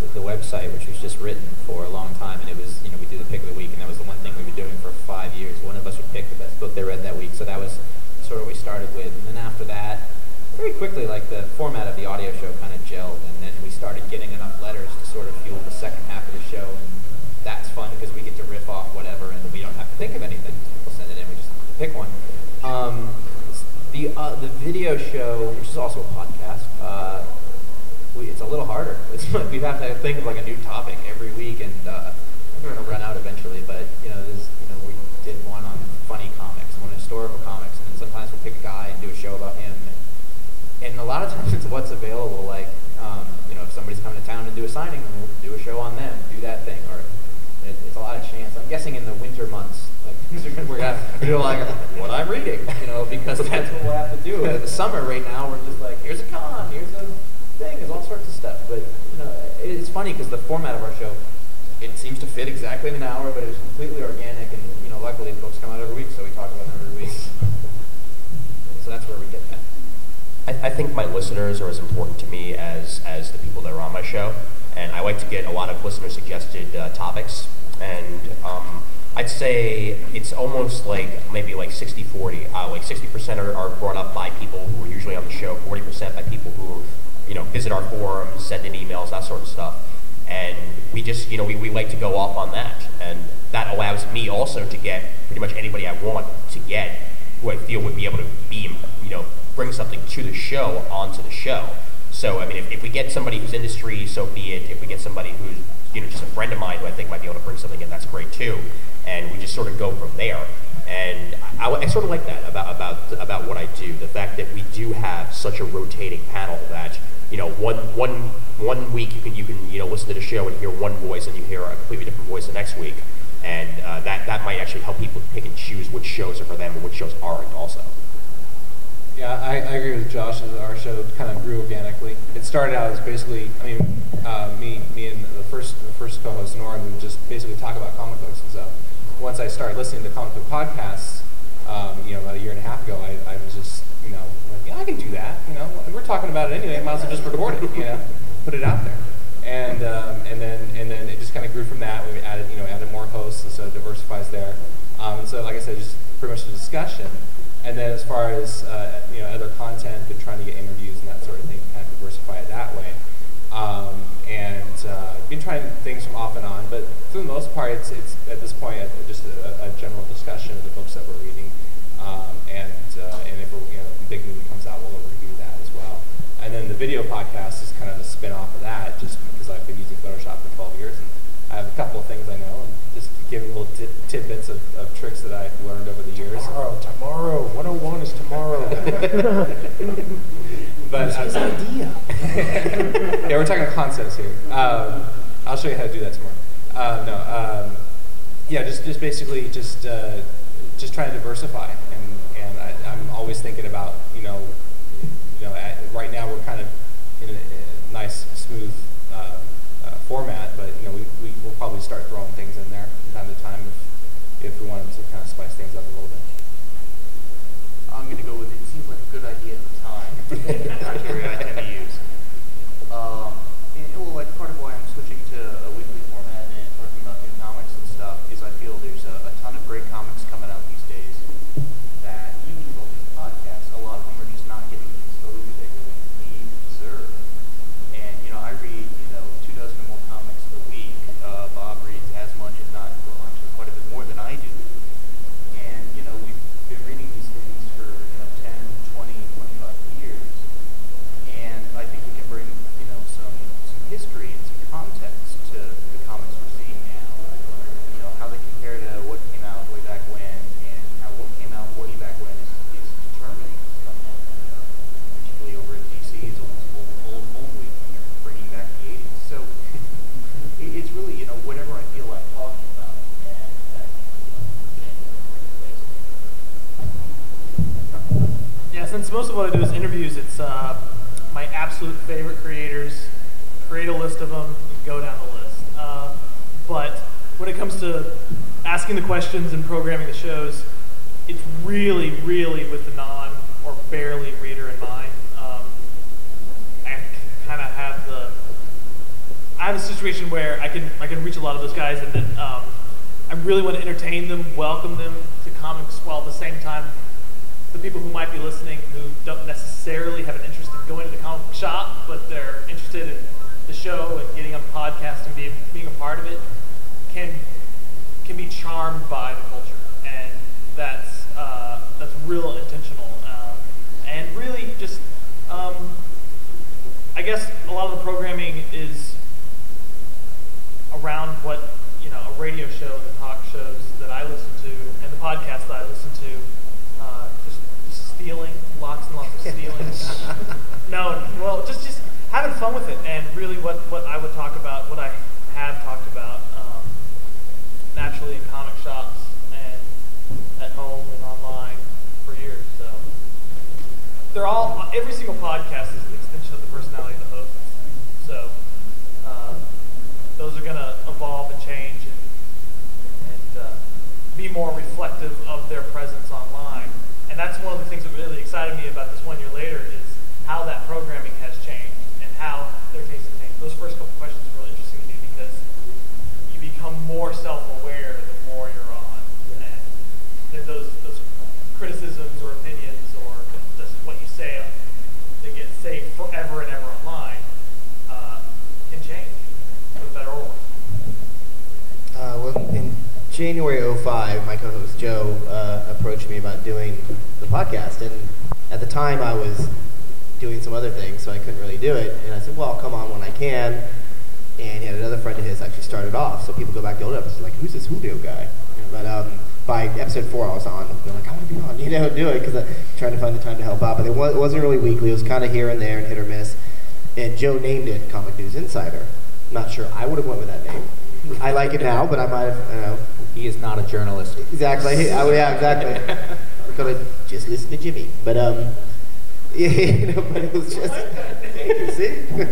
the website, which was just written for a long time, and it was, you know, we do the pick of the week, and that was the one thing we've been doing for five years. One of us would pick the best book they read that week, so that was sort of what we started with. And then after that, very quickly, like the format of the audio show kind of gelled, and then we started getting enough letters to sort of fuel the second half of the show, and that's fun because we get to riff off whatever, and we don't have to think of anything. People send it in, we just have to pick one. Um, the uh, the video show, which is also a podcast, uh, we, it's a little harder. It's, we have to think of like a new topic every week, and uh, we're going to run out eventually. But you know, there's, you know, we did one on funny comics, one on historical comics, and then sometimes we'll pick a guy and do a show about him. And, and a lot of times it's what's available. Like um, you know, if somebody's coming to town and do a signing, then we'll do a show on them, do that thing, or it, it's a lot of chance. I'm guessing in the winter months, like we're gonna do like what I'm reading, you know, because that's what we'll have to do. In the summer right now, we're just like, here's a con, here's a thing, there's all sorts of stuff. But you know, it's funny because the format of our show, it seems to fit exactly in an hour, but it's completely organic. And you know, luckily the books come out every week, so we talk about them every week. So that's where we get that.
I, I think my listeners are as important to me as as the people that are on my show, and I like to get a lot of listener suggested uh, topics. And um, I'd say it's almost like maybe like sixty forty. Uh, like sixty percent are, are brought up by people who are usually on the show, forty percent by people who, you know, visit our forums, send in emails, that sort of stuff. And we just, you know, we, we like to go off on that. And that allows me also to get pretty much anybody I want to get who I feel would be able to be, you know, bring something to the show onto the show. So, I mean, if, if we get somebody who's industry, so be it. If we get somebody who's, you know, just a friend of mine who I think might be able to bring something in, that's great too. And we just sort of go from there. And I, I sort of like that about about about what I do. The fact that we do have such a rotating panel that, you know, one one one week you can you can you know listen to the show and hear one voice, and you hear a completely different voice the next week, and uh, that that might actually help people pick and choose which shows are for them and which shows aren't also.
Yeah, I, I agree with Josh. That our show kind of grew organically. It started out as basically, I mean, uh, me, me and the first, the first co-host Nora would just basically talk about comic books and stuff. Once I started listening to comic book podcasts, um, you know, about a year and a half ago, I, I was just, you know, like, yeah, I can do that. You know, we're talking about it anyway. Might as well just record it. You know, put it out there. And um, and then and then it just kind of grew from that. We added, you know, added more hosts, and so it diversifies there. Um, and so, like I said, just pretty much a discussion. And then as far as, uh, you know, other content, been trying to get interviews and that sort of thing, kind of diversify it that way. Um, and uh, been trying things from off and on, but for the most part, it's, it's at this point uh, just a, a general discussion of the books that we're reading. Um, and uh, and if a, you know, a big movie comes out, we'll review that as well. And then the video podcast is kind of a spin-off of that, just because I've been using Photoshop for twelve years, and I have a couple of things I know, and just giving little t- tidbits of, of tricks that I've learned over the years.
Tomorrow, tomorrow. one oh one is tomorrow.
But
That's his
uh,
idea.
Yeah, we're talking concepts here. Um, I'll show you how to do that tomorrow. Uh, no, um, yeah, just just basically just uh, just trying to diversify, and and I, I'm always thinking about, you know, you know, at, right now we're kind of in a, a nice, smooth uh, uh, format, but you know, we we will probably start throwing things in there from time to time if if we wanted to kind of spice things up a little bit.
I'm going to go with it. It seems like a good idea at the time. Criteria I tend to use. Um, and, well, like part of why I'm switching to a weekly format and talking about new comics and stuff is I feel there's a, a ton of great comics coming out these days that even with all these podcasts, a lot of them are just not getting the exposure they really need and deserve. And you know, I read you know two dozen or more comics a week. Uh, Bob reads as much, if not well, actually quite a bit more than I do. And you know, we've been reading these things for you know ten, twenty, twenty-five years, and I think we can bring you know some some history and some context to the comics we're seeing now. You know how they compare to what came out way back when, and how what came out way back when is, is determining what's coming out. Particularly over at D C, it's almost old old home week when you're bringing back the eighties. So it, it's really you know whatever I feel like talking about, and that.
Yeah, since most of what I do is interviews, it's uh, my absolute favorite creators. Create a list of them and go down the list. Uh, but when it comes to asking the questions and programming the shows, it's really, really with the non or barely reader in mind. Um, I kind of have the. I have a situation where I can I can reach a lot of those guys, and then um, I really want to entertain them, welcome them to comics, while at the same time, the people who might be listening who don't necessarily have an interest in going to the comic book shop, but they're interested in the show and getting on the podcast and being being a part of it, can can be charmed by the culture, and that's uh, that's real intentional, um, and really just um, I guess a lot of the programming is around what, you know, a radio show, the talk shows that I listen to, and the podcast that I listen to, uh, just, just stealing, lots and lots of stealing. No, well, just just having fun with it, and really what, what I would talk about, what I have talked about, um, naturally in comic shops and at home and online for years. So they're all, every single podcast is an extension of the personality of the host. So uh, those are going to evolve and change and, and uh, be more reflective of their presence online. And that's one of the things that really excited me about this one year later is how that programming has changed and how their taste has changed. Those first couple questions are really interesting to me because you become more self-aware the more you're on. And then those, those criticisms or opinions or just what you say that get saved forever and ever online uh, can change for the better or worse.
Uh, well, in January oh five, my co-host Joe uh, approached me about doing the podcast, and at the time I was doing some other things, so I couldn't really do it. And I said, well, I'll come on when I can. And he had another friend of his actually started off, so people go back to old episodes, like, who's this Julio guy? But um, by episode four, I was on. They're like, I want to be on, you know, do it, because I'm trying to find the time to help out. But it, was, it wasn't really weekly. It was kind of here and there and hit or miss. And Joe named it Comic News Insider. Not sure I would have went with that name. I like it now, but I might have, you know.
He is not a journalist.
Exactly. Oh, yeah, exactly. We're going to just listen to Jimmy. But, um, yeah, you know, but it was just, you see?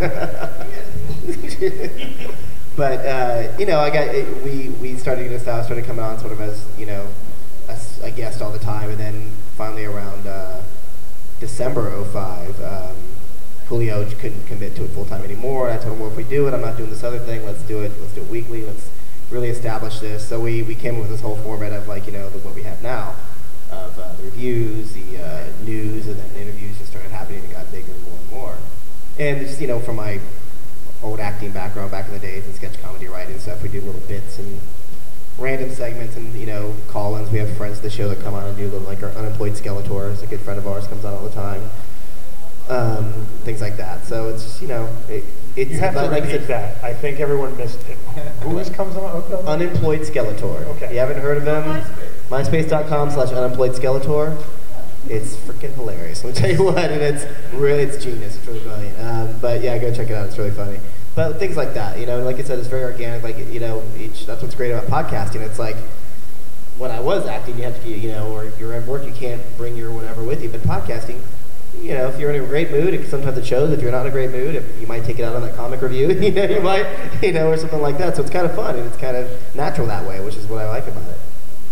But, uh, you know, I got, it, we, we started getting style, started coming on sort of as, you know, a, a guest all the time. And then finally around uh, December oh five, um, Julio couldn't commit to it full time anymore. And I told him, well, if we do it, I'm not doing this other thing. Let's do it. Let's do it weekly. Let's really establish this. So we, we came up with this whole format of, like, you know, the, what we have now, of uh, the reviews, the uh, news, and then the interviews just started happening and got bigger and more and more. And just, you know, from my old acting background back in the days and sketch comedy writing and stuff, we do little bits and random segments and, you know, call-ins. We have friends of the show that come on and do little, like our Unemployed Skeletor is a good friend of ours, comes on all the time. Um, things like that. So it's just, you know, it, it's
You have
like,
to
like I
repeat
said,
that. I think everyone missed it. Who is comes on? Okay.
Unemployed Skeletor.
Okay.
You haven't heard of him? MySpace.com slash Unemployed Skeletor. It's freaking hilarious. Let me tell you what, and it's really, it's genius. It's really funny. Um, but yeah, go check it out. It's really funny. But things like that, you know, like I said, it's very organic. Like, you know, each, that's what's great about podcasting. It's like, when I was acting, you have to, you know, or you're at work, you can't bring your whatever with you. But podcasting, you know, if you're in a great mood, it, sometimes it shows. If you're not in a great mood, if, you might take it out on that comic review. You know, you might, you know, or something like that. So it's kind of fun and it's kind of natural that way, which is what I like about it.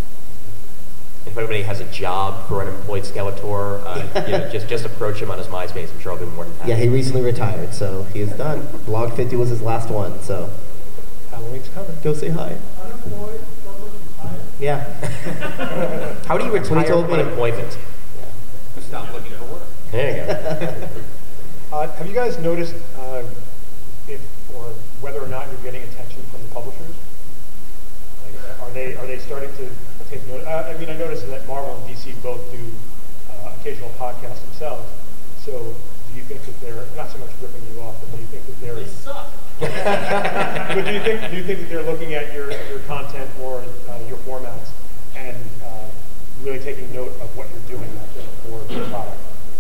If anybody has a job for Unemployed Skeletor, uh, you know, just just approach him on his MySpace. I'm sure I'll be more than happy.
Yeah, he recently retired, so he is done. Blog fifty was his last one, so
Halloween's coming.
go say hi.
Unemployed, don't look retired.
Yeah.
How do you
That's what he
retire
told
from
me.
unemployment?
Stop looking for work.
There you go.
Uh, have you guys noticed uh, if or whether or not you're getting attention from the publishers? Like, are they are they starting to take notice? Uh, I mean, I noticed that Marvel and D C both do uh, occasional podcasts themselves. So, do you think that they're not so much ripping you off, but do you think that they're?
They suck.
But do you think do you think that they're looking at your your content or uh, your formats and uh, really taking note of what you're doing out there for your product?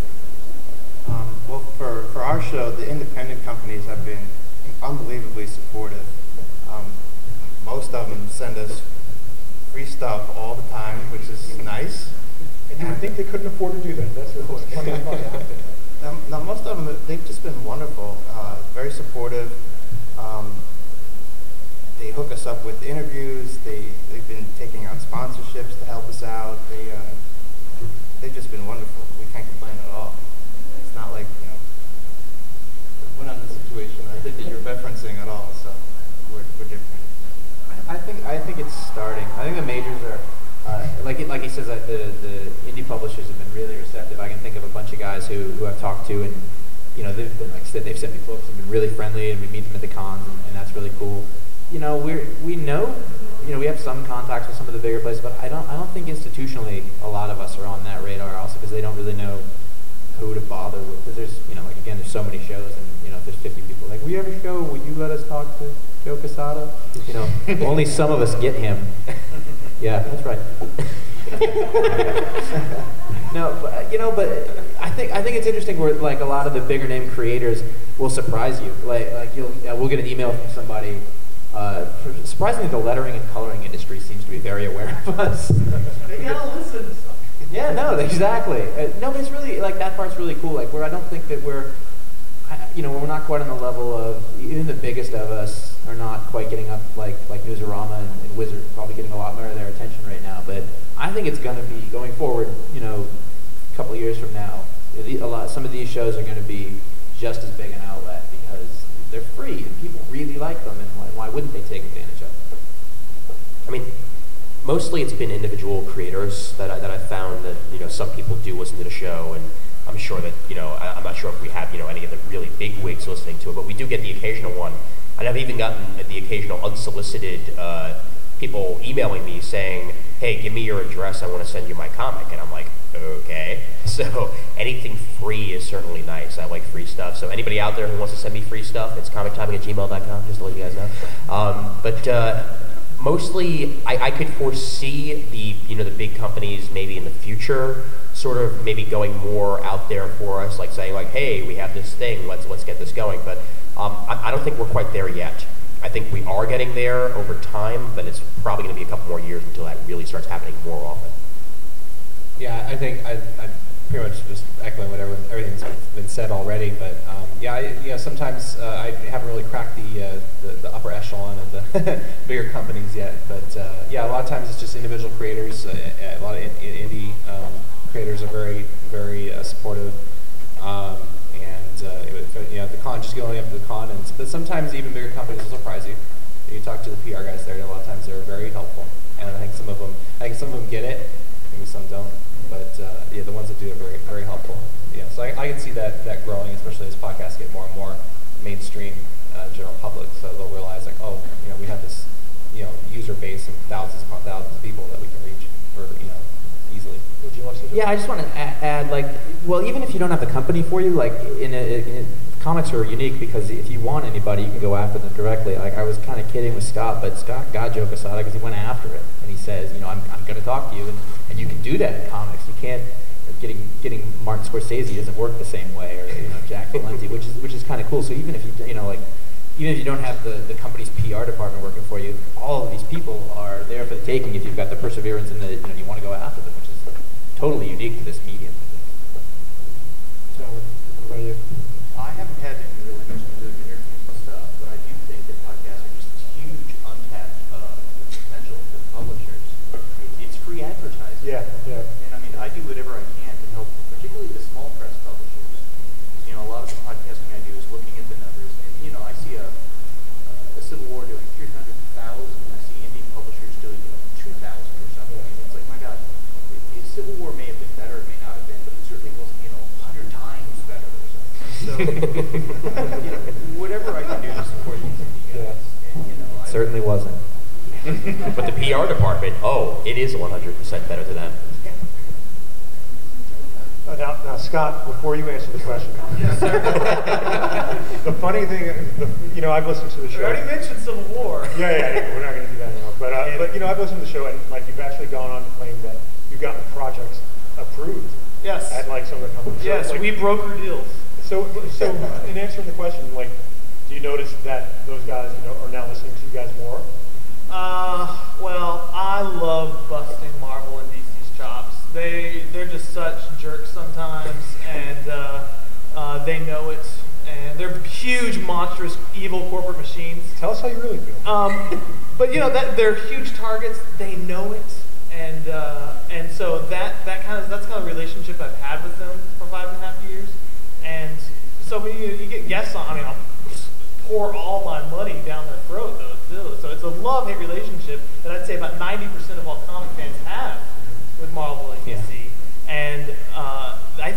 Um, well, for, for our show, the independent companies have been unbelievably supportive. Um, most of them send us free stuff all the time, which is nice.
And you would think they couldn't afford to do that. That's what's funny about it.
Now, now, most of them, they've just been wonderful, uh, very supportive. Um, they hook us up with interviews. They, they've been taking out sponsorships to help us out. They, uh, they've just been wonderful. We can't complain at all. It's not like, you know, we're not in the situation I think that you're referencing at all. So
he, like he says, that the, the indie publishers have been really receptive. I can think of a bunch of guys who, who I've talked to, and you know, they've been, like I said, they've sent me books and been really friendly, and we meet them at the cons, and, and that's really cool. You know, we we know, you know, we have some contacts with some of the bigger places, but I don't I don't think institutionally a lot of us are on that radar, also because they don't really know who to bother with. Because there's, you know, like again, there's so many shows, and you know, if there's fifty people, like, we have a show, will you let us talk to Joe Quesada? You know, only some of us get him. Yeah, that's right. No, but, you know, but I think I think it's interesting where like a lot of the bigger name creators will surprise you. Like like you'll uh, we'll get an email from somebody. Uh, surprisingly, the lettering and coloring industry seems to be very aware of us.
They gotta listen.
Yeah, no, exactly. Uh, no, but it's really like that part's really cool. Like where I don't think that we're, I, you know, we're not quite on the level of even the biggest of us are not quite getting up like like Newsarama and, and Wizard probably getting a lot more of their attention right now. But I think it's going to be going forward. You know, a couple of years from now, a lot some of these shows are going to be just as big an outlet because they're free and people really like them, and why, why wouldn't they take advantage of them?
I mean, mostly it's been individual creators that I, that I've found that, you know, some people do listen to the show, and I'm sure that, you know, I, I'm not sure if we have, you know, any of the really big wigs listening to it, but we do get the occasional one, and I've even gotten the occasional unsolicited uh, people emailing me saying, hey, give me your address, I want to send you my comic, and I'm like, okay. So anything free is certainly nice. I like free stuff. So anybody out there who wants to send me free stuff, it's comic timing at gmail dot com, just to let you guys know. Um, but uh, mostly, I, I could foresee the, you know, the big companies maybe in the future sort of maybe going more out there for us, like saying like, hey, we have this thing, let's let's get this going. But um, I, I don't think we're quite there yet. I think we are getting there over time, but it's probably going to be a couple more years until that really starts happening more often.
Yeah, I think I, I'm pretty much just echoing whatever everything's been said already. But um, yeah, I, you know, sometimes uh, I haven't really cracked the, uh, the the upper echelon of the bigger companies yet. But uh, yeah, a lot of times it's just individual creators. Uh, a lot of in, in indie um, creators are very very uh, supportive. Um, and uh, it, you know, at the con, just going up to the con, and but sometimes even bigger companies will surprise you. You talk to the P R guys there, and a lot of times they're very helpful. And I think some of them, I think some of them get it, maybe some don't. But uh, yeah, the ones that do are very, very helpful. Yeah, so I, I can see that that growing, especially as podcasts get more and more mainstream, uh, general public. So they'll realize like, oh, you know, we have this, you know, user base of thousands upon thousands of people that we can reach for, you know, easily. Would you want to?
Yeah, I just want to add, add like, well, even if you don't have the company for you, like in, a, in a, comics are unique because if you want anybody, you can go after them directly. Like I was kind of kidding with Scott, but Scott got Joe Quesada because he went after it, and he says, you know, I'm I'm going to talk to you, and, and you can do that in comics. You can't. Getting getting Martin Scorsese doesn't work the same way, or you know Jack Palance, which is which is kind of cool. So even if you you know like even if you don't have the, the company's P R department working for you, all of these people are there for the taking if you've got the perseverance and the you know you want to go after them, which is totally unique to this medium.
So, what about you?
I haven't had any real interest in doing interviews and stuff, but I do think that podcasts are just this huge untapped uh, potential for publishers. It, it's free advertising.
Yeah, yeah.
And I mean, I do whatever I can to help, particularly the small press publishers. You know, a lot of the podcasting I do is looking at the numbers. And, you know, I see a, uh, a Civil War doing three hundred thousand, and I see indie publishers doing you know, two thousand or something. And it's like, my God, it, it, Civil War may have been better, it may not have been, but it certainly wasn't, you know, one hundred times better or something. So, you know, whatever I can do to support these indie guys. And, you know, I,
Certainly wasn't.
But the P R department, oh, it is one hundred percent better to them.
Uh, now, now, Scott, before you answer the question,
Yes, sir.
the funny thing, the, you know, I've listened to the
We
show.
already mentioned Civil War.
Yeah, yeah, yeah, we're not going to do that anymore. But, uh, but you know, I've listened to the show, and like you've actually gone on to claim that you've gotten projects approved
Yes.
at like some of the companies.
Yes,
so, like,
we broker deals.
So, so in answering the question, like, do you notice that those guys, you know, are now listening to you guys more?
Uh, well, I love busting Marvel and D C's chops. They they're just such jerks sometimes, and uh, uh, they know it. And they're huge, monstrous, evil corporate machines.
Tell us how you really feel.
Um, but you know that they're huge targets. They know it, and uh, and so that that kind of that's kind of relationship I've had with them for five and a half years. And so when you, you get guests on, I mean, I'll pour all my money down their throat, though. Too. So it's a love-hate relationship that I'd say about ninety percent of all comic fans have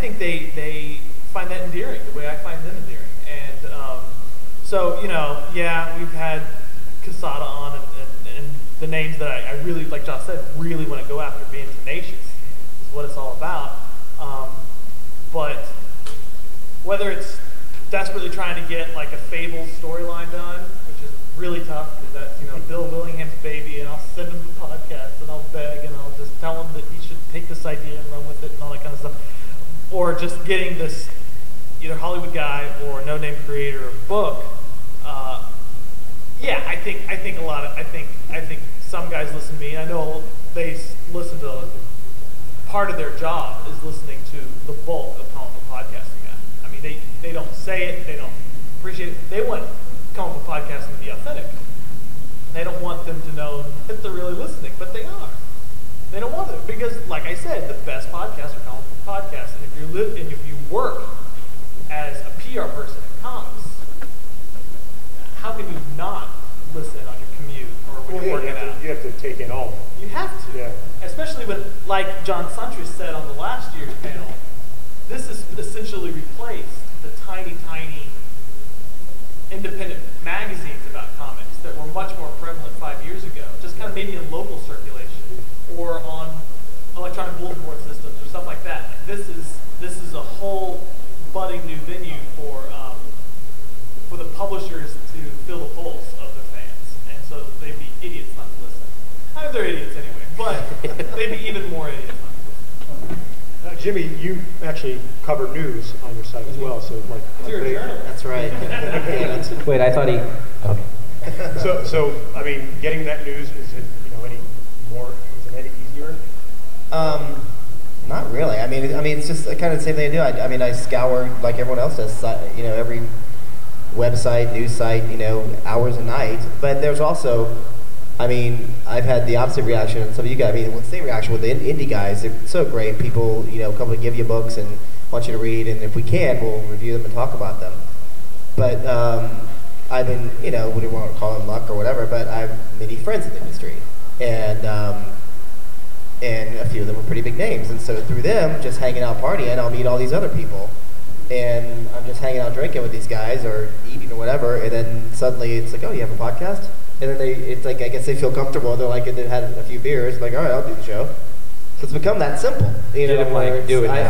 think they they find that endearing the way I find them endearing. And um, so, you know, yeah, we've had Casada on and, and, and the names that I, I really, like Josh said, really want to go after being tenacious is what it's all about. Um, but whether it's desperately trying to get like a Fable storyline done, which is really tough because that's, you know, Bill Willingham's baby, and I'll send him the podcast and I'll beg and I'll just tell him that he should take this idea and run with it and all that kind of stuff. Or just getting this either Hollywood guy or no-name creator book. Uh, yeah, I think I think a lot of I think I think some guys listen to me. I know they s- listen to part of their job is listening to the bulk of comic book podcasting. I mean, they they don't say it, they don't appreciate it. They want comic book podcasting to be authentic. They don't want them to know that they're really listening, but they are. They don't want it because, like I said, the best podcasts are comic book podcasts. And if you live and if you work as a P R person in comics, how can you not listen on your commute or when
Well,
you're
yeah,
working
you, have
out?
to, you have to take in all of it.
You have to.
Yeah.
Especially when, like John Suntress said on the last year's panel, this has essentially replaced the tiny, tiny independent magazines about comics that were much more prevalent five years ago, just kind of maybe in local circulation or on electronic bulletin board systems or stuff like that. Like this is this is a whole budding new venue for um, for the publishers to fill the pulse of their fans, and so they'd be idiots not to listen. I mean, they're idiots anyway, but they'd be even more idiots not to listen.
Uh, Jimmy, you actually cover news on your site as well, so like.
You're a
they-
journalist.
That's right. Yeah, that's
Wait, I thought he. Okay.
So, so I mean, getting that news, is it, you know, any more? Is it any easier?
Um, not really. I mean, I mean, it's just kind of the same thing I do. I, I mean, I scour like everyone else does. si- You know, every website, news site. You know, hours a night. But there's also, I mean, I've had the opposite reaction. And some of you guys, I mean, the same reaction with the in- indie guys. They're so great. People, you know, come and give you books and want you to read, and if we can, we'll review them and talk about them. But um, I've been, you know, what do you want to call it, luck or whatever. But I have many friends in the industry, and. Um, and a few of them were pretty big names. And so through them, just hanging out partying, I'll meet all these other people. And I'm just hanging out drinking with these guys or eating or whatever. And then suddenly it's like, oh, you have a podcast? And then they, it's like, I guess they feel comfortable. They're like, they've had a few beers. Like, all right, I'll do the show. So it's become that simple. You know,
Get him,
where
Mike,
it's-
do it
I,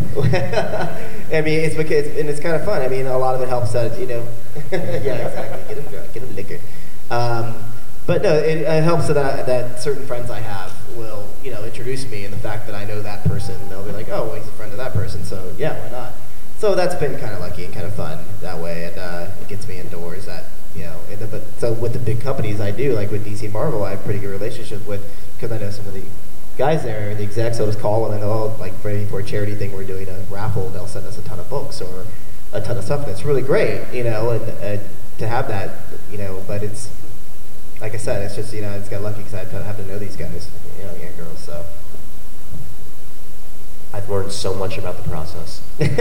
I mean, it's because, and it's kind of fun. I mean, a lot of it helps that, you know, yeah, exactly. Get him drunk, get him liquor. Um, but no, it, it helps that I, that certain friends I have will, you know, introduce me, and the fact that I know that person, they'll be like, oh, well, he's a friend of that person, so yeah, why not? So that's been kind of lucky and kind of fun that way, and uh, it gets me indoors. That, you know, and the, but so with the big companies I do, like with D C Marvel, I have pretty good relationships with, because I know some of the guys there, the execs. I'll just call them and they'll, like, ready for a charity thing, we're doing a raffle, they'll send us a ton of books or a ton of stuff, and it's really great, you know, and uh, to have that, you know, but it's, like I said, it's just, you know, it's got lucky because I have to know these guys, you know, and girls, so.
I've learned so much about the process.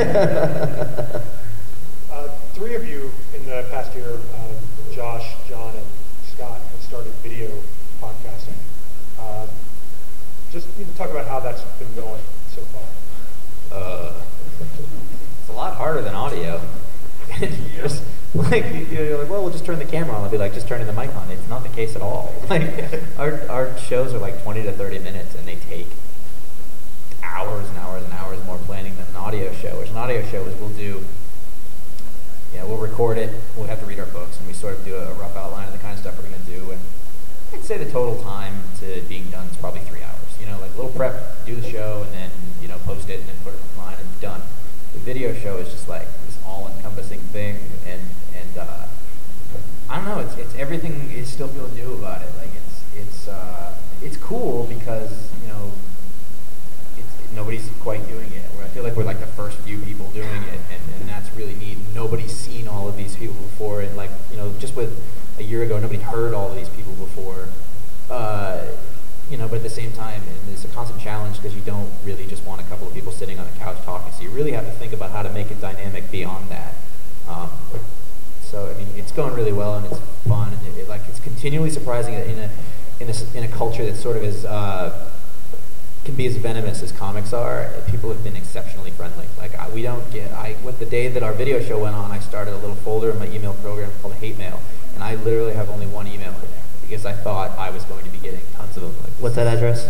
Uh, three of you in the past year, uh, Josh, John, and Scott, have started video podcasting. Uh, just you know, talk about how that's been going so far.
Uh, it's a lot harder than audio. Just, like, you're like, well, we'll just turn the camera on. I'll be like, just turning the mic on. It's not the case at all. Like, our our shows are like twenty to thirty minutes, and they take hours and hours and hours more planning than an audio show. Which an audio show is we'll do, you know, we'll record it. We'll have to read our books, and we sort of do a rough outline of the kind of stuff we're going to do. And I'd say the total time to being done is probably three hours. You know, like a little prep, do the show, and then, you know, post it, and then put it online, and done. The video show is just like this all-encompassing thing, and and uh, I don't know. It's it's everything is still feels new about it. Like it's it's uh, it's cool because, you know, it's, nobody's quite doing it. Where I feel like we're like the first few people doing it, and, and that's really neat. Nobody's seen all of these people before, and like, you know, just with a year ago, nobody heard all of these people before. Uh, you know, but at the same time, and it's a constant challenge because you don't really just want a couple of people sitting on the couch talking. So you really have to think about how to make it dynamic beyond that. Um, so I mean, it's going really well and it's fun, and it, it, like it's continually surprising in a in a in a culture that sort of is uh, can be as venomous as comics are, people have been exceptionally friendly. Like I, we don't get, I, with the day that our video show went on, I started a little folder in my email program called Hate Mail, and I literally have only one email in there because I thought I was going to be getting tons of them. Like, what's that address?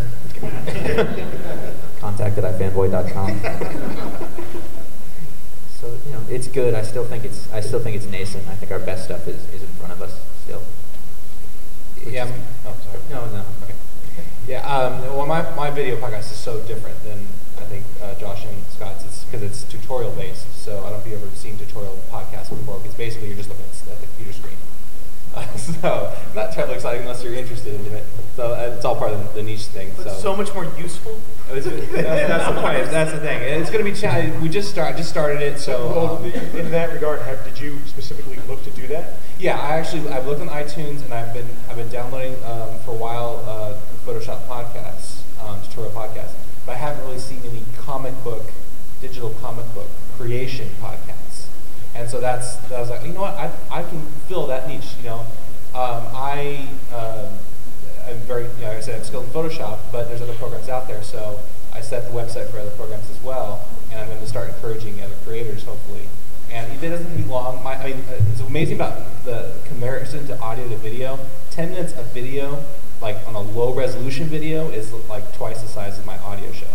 Contact at ifanboy dot com. So you know, it's good. I still think it's, I still think it's nascent. I think our best stuff is, is in front of us still.
Yeah. I'm- Oh, sorry.
No, no.
Okay. Yeah. Um, well, my, my video podcast is so different than I think uh, Josh and Scott's. It's because it's tutorial based. So I don't know if you've ever seen tutorial podcasts before. Because basically you're just looking at, at the computer screen. Uh, so not terribly exciting unless you're interested in it. So uh, it's all part of the, the niche thing.
But so,
so
much more useful.
It's, that's, that's the point. That's the thing. It's going to be. Cha- we just start. Just started it. So
Well,
um,
in that regard, have, did you specifically look to do that?
yeah, I actually I've looked on iTunes and I've been I've been downloading um, for a while uh, Photoshop podcasts, um, tutorial podcasts, but I haven't really seen any comic book, digital comic book creation podcasts. And so that's that was like, you know what, I I can fill that niche. You know, um, I um, I'm very you know like I said I'm skilled in Photoshop, but there's other programs out there. So I set up the website for other programs as well, and I'm going to start encouraging other creators hopefully. And it doesn't have to be long. My, I mean, uh, it's amazing about the comparison to audio to video. Ten minutes of video, like on a low resolution video, is like twice the size of my audio show.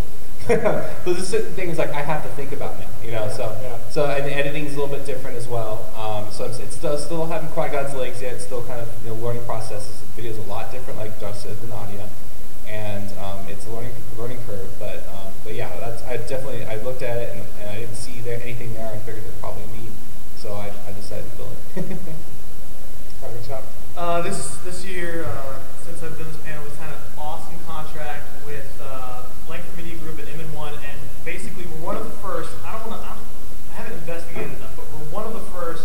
So this certain things like I have to think about now, you know. So
Yeah.
so and the editing is a little bit different as well. Um, so it's, it's still still haven't quite got its legs yet. It's still kind of you know learning processes. The video's a lot different, like Josh said, than audio, and um, it's a learning learning curve. But um, but yeah, that's I definitely I looked at it and, and I didn't see there anything there. I figured there'd probably me, so I, I decided to fill it.
What's up?
Uh, this this year, uh, since I've done this panel, we signed an awesome contract with uh, Langford Media Group and M N one, and basically we're one of the first. I don't want to. I haven't investigated enough, but we're one of the first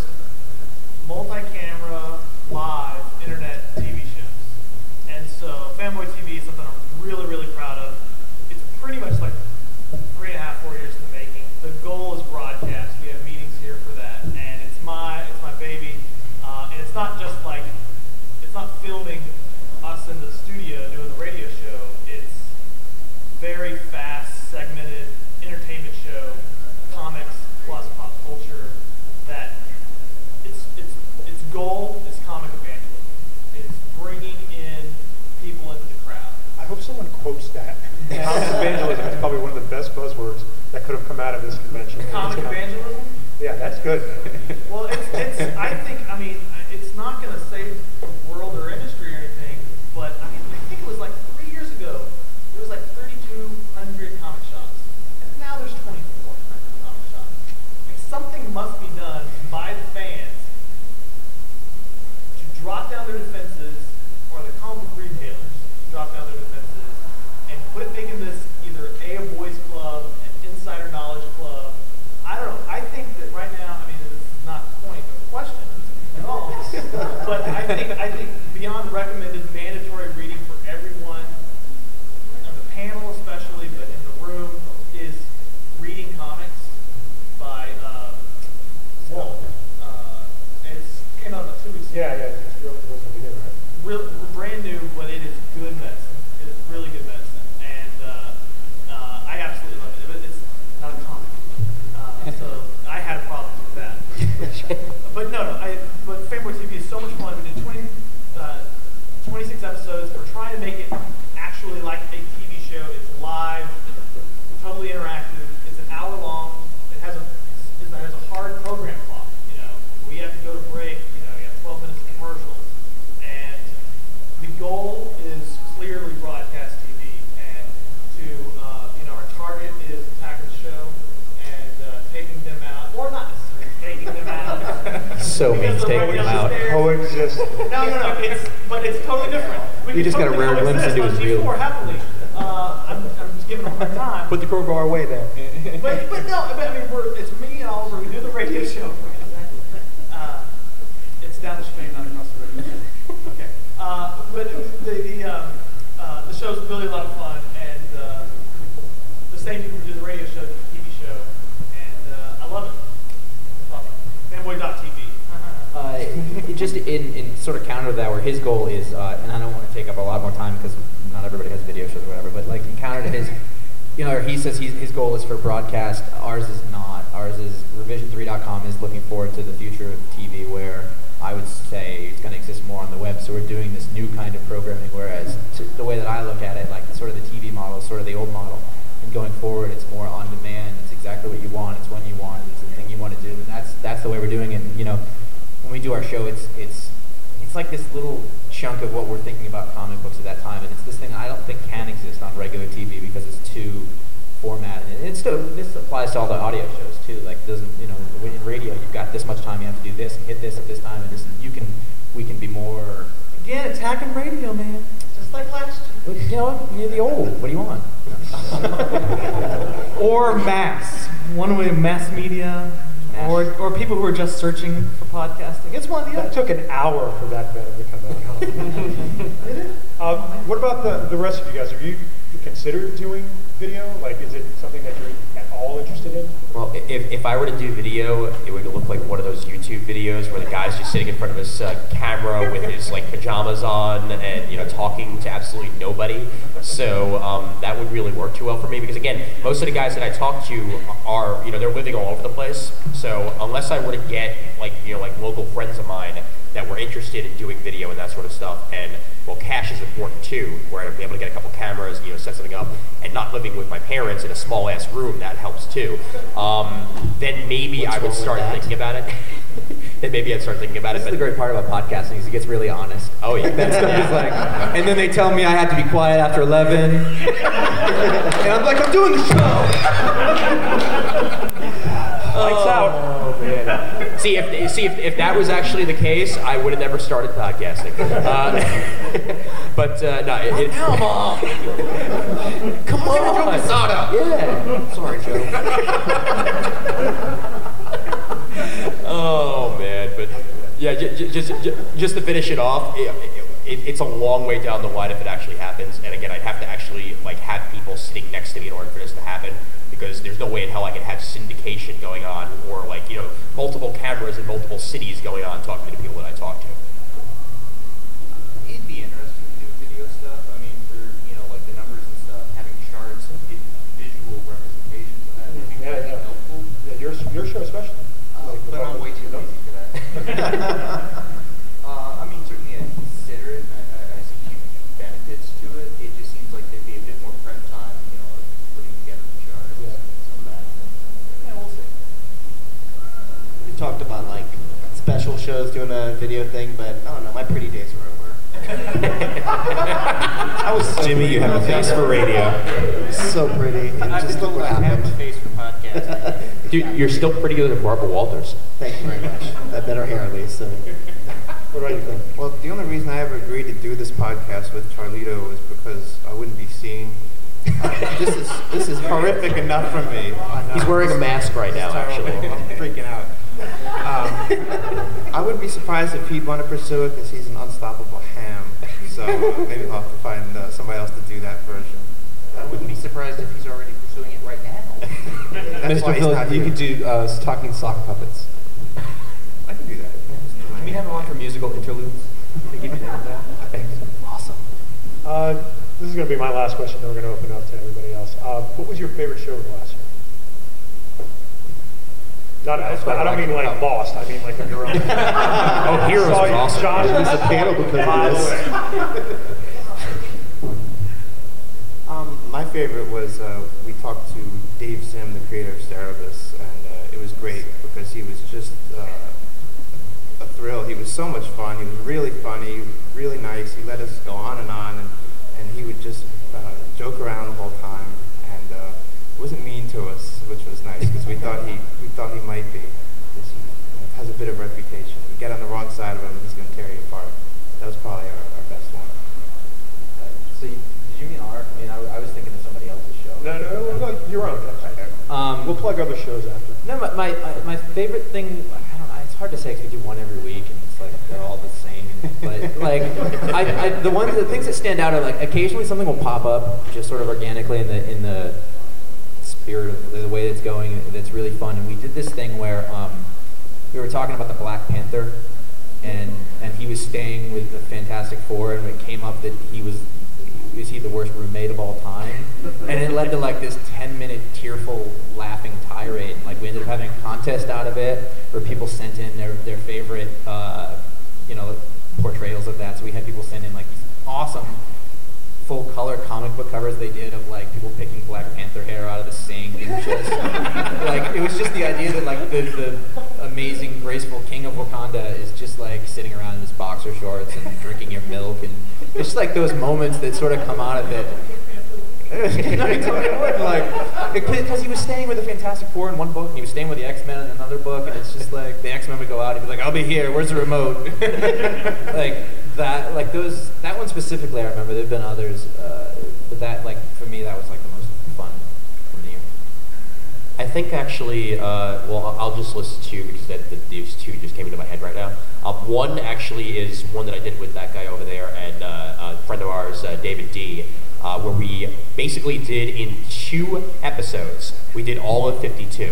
multi-camera live internet T V shows. And so, Fanboy T V is something I'm really, really proud of. It's pretty much like three and a half, four years in the making. The goal is broadcast. We have meetings here for that, and it's my it's my baby. Uh, and it's not just like it's not filming us in the studio doing the radio show. It's very fast, segmented entertainment show, comics plus pop culture. That its its its goal is comic evangelism. It's bringing in people into the crowd.
I hope someone quotes that. Comic evangelism is probably one of the best buzzwords that could have come out of this convention.
Comic evangelism.
Yeah, that's good.
Well, it's, it's I think, I mean, it's not going to save the world or industry or anything, but I mean, I think it was like three years ago, there was like thirty-two hundred comic shops, and now there's twenty-four hundred comic shops. Like, something must be done by the fans to drop down their defenses, or the comic book retailers to drop down their defenses, and quit making this either A, a boys club, an insider knowledge club. I don't know. I think that right now, I mean, this is not the point of the question at all. But I think I think beyond recommended mandatory reading for everyone, on the panel especially, but in the room, is reading comics by uh, Walt. Uh, it's came out about two weeks ago.
Yeah, yeah, it's real, real something new, right?
Real, brand new, but it is good medicine. It is really good medicine, and uh, uh, I absolutely love it. But it's not a comic, uh, so I had a problem with that. But no, no. I, but Fanboy T V is so much fun. We did twenty, uh, twenty-six episodes. We're trying to make it actually like a T V show. It's live, totally interactive. It's an hour long. It has a it has a hard program clock. You know, we have to go to break. You know, we have twelve minutes of commercials, and the goal is clearly broadcast T V. And to uh, you know, our target is the Packers show, and uh, taking them out, or not necessarily taking them out.
So means taking them out.
Coexist.
No, no, no. It's but it's totally different. We
You
can
just got a
totally
rare glimpse
coexist
into
on
his
G
real-
four happily. Uh, I'm, I'm just giving them a hard time.
Put the crowbar away there.
But but no, but, I mean, we're, it's me and Oliver. We do the radio show. Uh, it's down the street, not across the river. Okay. Uh, but the the, um, uh, the show's really a lot of fun, and uh, the same people who do the radio show do the T V show, and uh, I love it. Fanboy dot T V.
Uh, it just in, in sort of counter to that, where his goal is, uh, and I don't want to take up a lot more time because not everybody has video shows or whatever, but like in counter to his you know, or he says he's, his goal is for broadcast. Ours is not. Ours is revision three dot com is looking forward to the future of T V, where I would say it's going to exist more on the web. So we're doing this new kind of programming, whereas to the way that I look at it, like sort of the T V model, sort of the old model, and going forward, it's more on demand. It's exactly what you want. It's when you want. It's the thing you want to do, and that's that's the way we're doing it. And, you know, when we do our show, it's it's it's like this little chunk of what we're thinking about comic books at that time, and it's this thing I don't think can exist on regular T V because it's too formatted. And it's still, this applies to all the audio shows too. Like, doesn't you know, in radio you've got this much time, you have to do this and hit this at this time, and this you can we can be more again attacking radio, man.
Just like last year.
You know, you're the old. What do you want?
Or mass. One way, mass media.
Mass.
Or, or people who are just searching for podcasting. It's one of the
That
other.
took an hour for that better to come out. Huh?
Did it?
Um, what about the, the rest of you guys? Have you considered doing video? Like, is it something that you're at all interested in?
Well, if, if I were to do video, it would look like one of those YouTube videos where the guy's just sitting in front of his uh, camera with his like pajamas on and, you know, talking to absolutely nobody. So um, that would really work too well for me because, again, most of the guys that I talk to are, you know, they're living all over the place. So unless I were to get like, you know, like local friends of mine that were interested in doing video and that sort of stuff, and well, cash is important too, where I'd be able to get a couple cameras, you know, set something up, and not living with my parents in a small ass room, that helps too. Um, then maybe
What's
I would
wrong with
start
that?
thinking about it. Then maybe I'd start thinking about
This
it.
is the
But
great part about podcasting is it gets really honest.
oh yeah,
That stuff is like, and then they tell me I have to be quiet after eleven, and I'm like, I'm doing the show.
Lights out.
Oh man.
See, if see if, if that was actually the case, I would have never started podcasting. Uh, but uh, no, it, it, come on, come on, yeah. Sorry, Joe. Oh man, but yeah, j- j- just j- just to finish it off, it, it, it's a long way down the line if it actually happens. And again, I'd have to actually like have people sitting next to me in order for this to happen, because there's no way in hell I could have syndication going on, or like, you know, multiple cameras in multiple cities going on talking to the people that I talk to.
It'd be interesting to do video stuff. I mean, for, you know, like the numbers and stuff, having charts and vi- visual representations of that would be
Yeah,
really
yeah.
helpful.
Yeah, your, your show especially.
Uh,
Like,
but I'm way too lazy for that. uh, I mean, certainly I consider it, and I, I, I see huge benefits to it. It just seems like there'd be a bit more prep time, you know, like putting together the charts,
Yeah.
some of that. Yeah, we'll see.
We talked about like special shows doing a video thing, but I don't know, my pretty days are over. I was so
Jimmy, you have a face for radio.
So pretty, and
I've
just
been
look
told
what
I have a
happened.
face for podcasting.
Dude, you're still prettier than Barbara Walters.
Thank you very much. I had better hair at least. So.
What about you, Phil?
Well, the only reason I ever agreed to do this podcast with Charlito was because I wouldn't be seen. Uh, this is this is horrific enough for me. I know.
He's wearing a mask right
It's
now,
terrible.
actually.
I'm freaking out. Um, I wouldn't be surprised if he'd want to pursue it because he's an unstoppable ham. So uh, maybe I'll have to find uh, somebody else to do that version.
I wouldn't be surprised if he's already pursuing it right now.
That's why
Mister
he's
Phil,
not
you
here.
could do uh, talking sock puppets.
I can do that.
Can we have him on for musical interludes? Think he'd be down with that? Thanks. Awesome.
Uh, this is going to be my last question, then we're going to open up to everybody else. Uh, what was your favorite show of the last year? Not, I, I don't mean like Lost, I mean like of your own.
Oh, Heroes
Saw
was
you,
awesome.
Josh,
It was a panel because
by
of
the
this.
way.
Um, my favorite was uh, we talked to Dave Sim, the creator of Cerebus, and uh, it was great because he was just uh, a thrill. He was so much fun. He was really funny, really nice. He let us go on and on, and, and he would just uh, joke around the whole time, and uh, wasn't mean to us, which was nice because we thought he we thought he might be. 'Cause he has a bit of reputation. You get on the wrong side of him, he's going to tear you apart. That was probably our, our best one.
So, you, did you mean our? I mean, I, I was thinking of somebody else's show.
No, no, no, no, your own.
Um,
We'll plug other shows after.
No, my, my, my- my favorite thing, I don't know, it's hard to say because we do one every week and it's like they're all the same. But like, I, I, the ones, the things that stand out are like occasionally something will pop up just sort of organically in the in the spirit of the way it's going that's really fun. And we did this thing where um, we were talking about the Black Panther, and and he was staying with the Fantastic Four, and it came up that he was
is he the worst roommate of all time? And it led to like this ten minute tearful laughing tirade. Like we ended up having a contest out of it where people sent in their, their favorite, uh, you know, portrayals of that. So we had people send in like these awesome full color comic book covers they did of like people picking Black Panther hair out of the sink and just like it was just the idea that like the, the amazing graceful king of Wakanda is just like sitting around in his boxer shorts and drinking your milk, and it's just like those moments that sort of come out of it. like because he was staying with the Fantastic Four in one book and he was staying with the X-Men in another book, and it's just like the X-Men would go out and he'd be like, I'll be here, where's the remote? like that like those that one specifically I remember. There've been others, uh, but that like for me that was like the most fun from the year.
I think actually, uh, well, I'll just list two because that, that these two just came into my head right now. Uh, one actually is one that I did with that guy over there and uh, a friend of ours, uh, David D, uh, where we basically did in two episodes, we did all of fifty-two.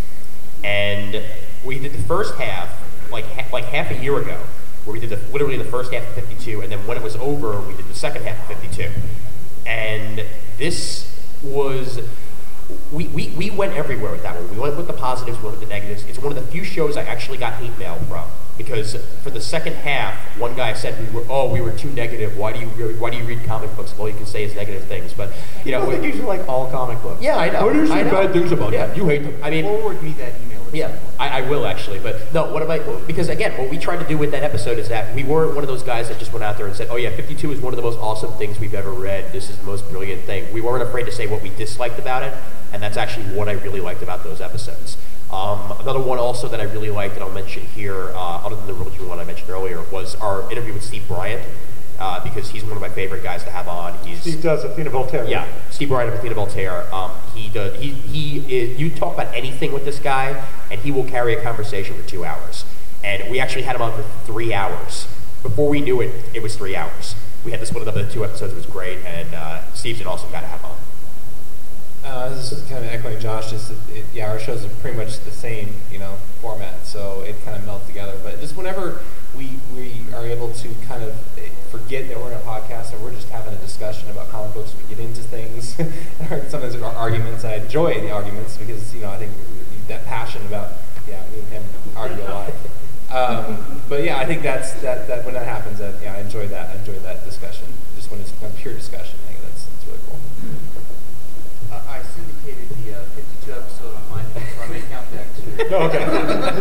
And we did the first half, like ha- like half a year ago, where we did the, literally the first half of fifty-two, and then when it was over, we did the second half of fifty-two. And this was... We, we, we went everywhere with that one. We went with the positives, we went with the negatives. It's one of the few shows I actually got hate mail from, because for the second half, one guy said we were, oh, we were too negative. Why do you why do you read comic books? All you can say is negative things. But you know,
I usually like all comic books.
Yeah, I know.
What do you say
I know.
bad things about
yeah.
them? You hate them.
I mean,
Forward me that email.
yeah, I, I will actually. But no, what about, because again, what we tried to do with that episode is that we weren't one of those guys that just went out there and said, oh yeah, fifty-two is one of the most awesome things we've ever read. This is the most brilliant thing. We weren't afraid to say what we disliked about it, and that's actually what I really liked about those episodes. Um, another one also that I really liked, and I'll mention here, uh, other than the religion one I mentioned earlier, was our interview with Steve Bryant, uh, because he's one of my favorite guys to have on. He's,
Steve does Athena Voltaire.
Yeah, Steve Bryant of Athena Voltaire. Um, he does. He he is. You talk about anything with this guy, and he will carry a conversation for two hours. And we actually had him on for three hours. Before we knew it, it was three hours. We had to split it up into two episodes. It was great, and uh, Steve's an awesome guy to have on.
Uh, this is kind of echoing Josh. Just it, it, yeah, our shows are pretty much the same, you know, format, so it kind of melts together. But just whenever we we are able to kind of forget that we're in a podcast and we're just having a discussion about comic books, we get into things. Sometimes there are arguments. I enjoy the arguments because you know I think that passion about yeah, me and him argue a lot. Um, but yeah, I think that's that, that when that happens, that yeah, I enjoy that. I enjoy that discussion. Just when it's a pure discussion, I think that's that's really cool.
Uh, I syndicated the uh, fifty-two episode on my thing, so I may count that too.
Oh, okay.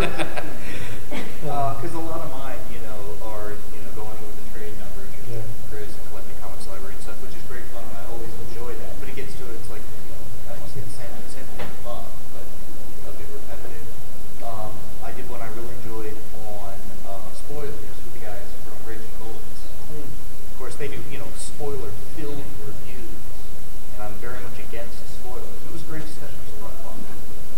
Because uh, a lot of mine, you know, are you know going with the trade numbers,
Yeah.
Chris and collecting comics library and stuff, which is great fun, and I always enjoy that. But it gets to it's like you know, I don't want to say the same the same thing fun, but a bit repetitive. Um, I did one I really enjoyed on uh, spoilers with the guys from Raging Bullets.
Hmm.
Of course, they do you know spoiler-filled reviews, and I'm very much against spoilers. It was a great discussion. It was a lot of fun.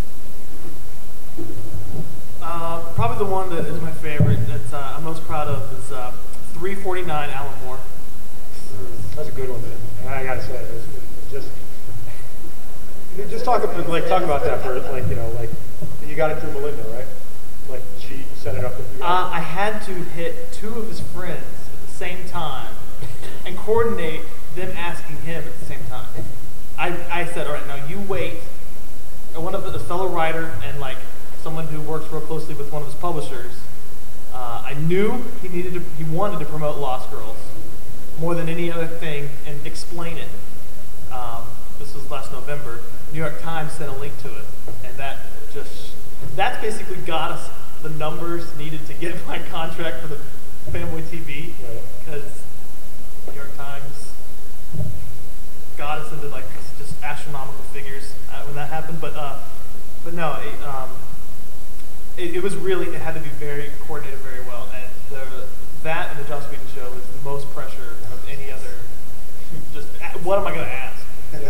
Uh, probably the one that is my favorite, that uh, I'm most proud of, is uh, three forty-nine Alan Moore.
That's a good one, man. I gotta say, it was, it was just just talk about like talk about that for like you know like you got it through Melinda, right? Like she set it up with you.
Uh, I had to hit two of his friends at the same time and coordinate them asking him at the same time. I, I said, all right, now you wait. And one of the a fellow writer and like someone who works real closely with one of his publishers, uh, I knew he needed to, he wanted to promote Lost Girls more than any other thing and explain it. Um, this was last November. New York Times sent a link to it, and that just that's basically got us the numbers needed to get my contract for the Fanboy T V, because New York Times got us into like just astronomical figures uh, when that happened. But uh, but no, it, um, it, it was really it had to be very coordinated very well, and the that and the Joss Whedon show is the most pressure of any other. Just what am I going to ask?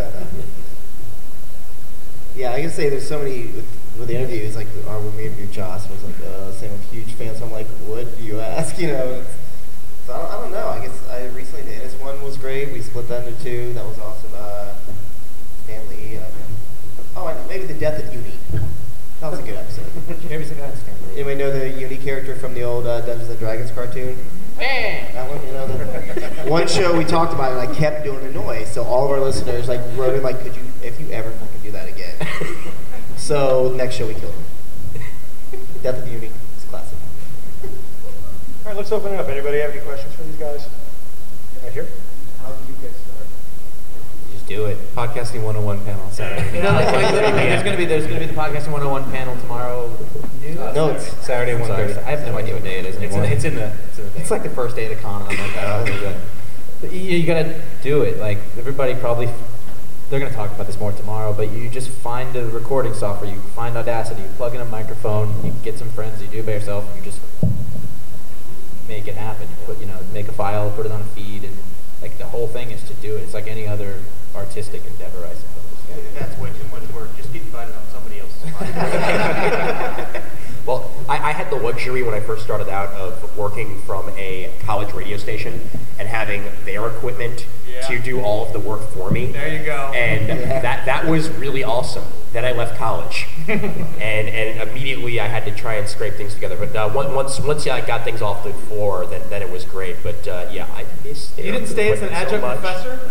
Yeah, I can say there's so many with, with the interviews, like our when we interviewed Joss was like, uh, saying I'm a huge fan, so I'm like, what do you ask? You know, it's, so I don't, I don't know. I guess I recently did. This one was great. We split that into two. That was awesome. Uh, Stan Lee. Uh, oh, I know, maybe the death of Uni. That was a good episode.
Maybe it's a guy Stan Lee.
Anybody know the Uni character from the old uh, Dungeons and Dragons cartoon? That one, you know. The, one show we talked about it, and I kept doing the noise, so all of our listeners like wrote in like, could you, if you ever fucking do that again. So next show we killed him. Death of Beauty is classic.
All right, let's open it up. Anybody have any questions for these guys? Right here.
How did you get started?
Just do it. Podcasting one oh one panel on Saturday.
You know, like, like, literally, there's gonna be there's gonna be the Podcasting one oh one panel tomorrow. Noon?
Uh,
No, it's
Saturday, one
Sorry,
thirty.
I have no idea what day it is
It's in,
anymore.
the- it's in the. It's in the thing.
It's like the first day of the con, and I'm like, oh, this is good. But you, you gotta do it. Like everybody probably, they're gonna talk about this more tomorrow. But you just find a recording software. You find Audacity. You plug in a microphone. You get some friends. You do it by yourself. You just make it happen. You put, you know, make a file, put it on a feed, and like the whole thing is to do it. It's like any other artistic endeavor, I suppose.
That's way too much work. Just get invited on somebody else's podcast.
Well, I, I had the luxury when I first started out of working from a college radio station and having their equipment
Yeah.
to do all of the work for me.
There you go.
And that that was really awesome. Then I left college, and and immediately I had to try and scrape things together. But uh, on- once once I got things off the floor, then then it was great. But uh, yeah, I missed.
You didn't stay as an adjunct professor?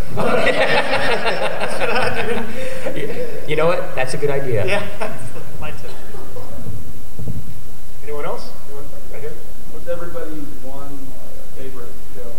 You know what? That's a good idea.
Yeah, that's my tip.
Anyone else? Anyone right here?
What's everybody's one favorite show?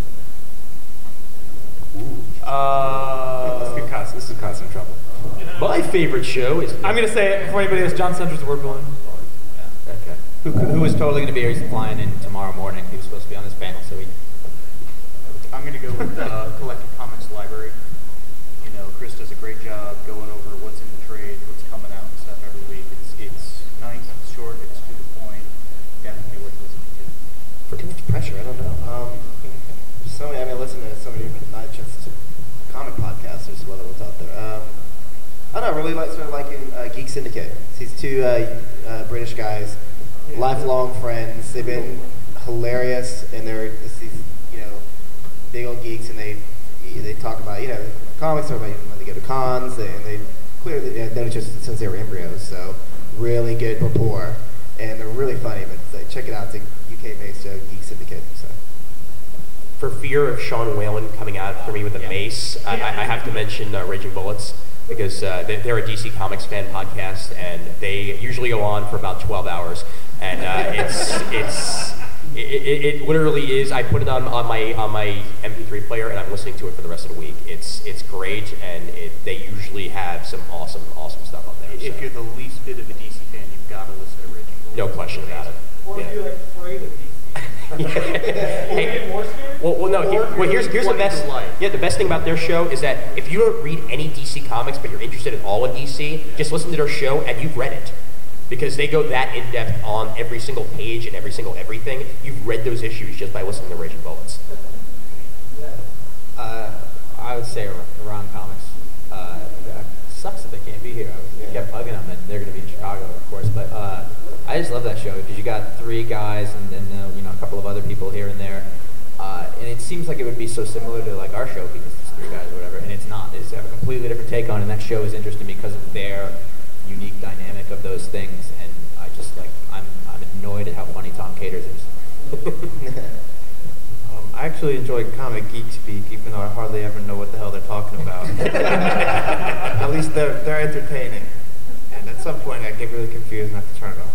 Uh,
This is cause, this is causing trouble.
My favorite show is.
I'm gonna say it before anybody else. John Sundridge Word Balloon.
Okay. Who, who was totally going to be here? He's flying in tomorrow morning. He was supposed to be on this panel, so he.
I'm going to go with uh, Collective Comics Library. You know, Chris does a great job going over what's in the trade, what's coming out and stuff every week. It's it's nice, it's short, it's to the point. Definitely worth listening to.
For too much pressure, I don't know. Um, so many, I mean, I listen to so many different, not just comic podcasts, there's some other ones out there. Um, I don't know, I really like, sort of liking uh, Geek Syndicate. These two uh, uh, British guys, lifelong friends. They've been hilarious, and they're just these, you know, big old geeks, and they they talk about, you know, comics, talk about when they go to cons, and they clearly yeah, known each other since they were embryos, so really good rapport, and they're really funny. But uh, check it out, it's a U K-based uh, Geek Syndicate. So.
For fear of Sean Whalen coming out for me with a mace, I, I I have to mention uh, Raging Bullets, because uh, they- they're a D C Comics fan podcast, and they usually go on for about twelve hours, and uh, it's it's it, it, it literally is. I put it on, on my on my M P three player, and I'm listening to it for the rest of the week. It's it's great, and it, they usually have some awesome awesome stuff on there.
If
so.
you're the least bit of a D C fan, you've got to listen to Raging Bull.
No question about it.
Or
Yeah.
if you're like afraid of D C.
Hey,
More scared?
Well, well, no. Here, well, here's here's the best. Yeah, the best thing about their show is that if you don't read any D C comics, but you're interested in all of D C, just listen to their show and you've read it, because they go that in depth on every single page and every single everything. You've read those issues just by listening to Raging Bullets.
Uh, I would say Iran Comics. Uh, it sucks that they can't be here. I was, kept bugging them, and they're going to be in Chicago, of course. But uh, I just love that show because you got three guys and then uh, you know a couple of other people here and there, uh, and it seems like it would be so similar to like our show because it's three guys or whatever, and it's not. It's have a completely different take on it, and that show is interesting because of their unique dynamic of those things. And I just like I'm I'm annoyed at how funny Tom Caters is.
Um, I actually enjoy Comic Geek Speak, even though I hardly ever know what the hell they're talking about. At least they're they're entertaining, and at some point I get really confused and have to turn it off.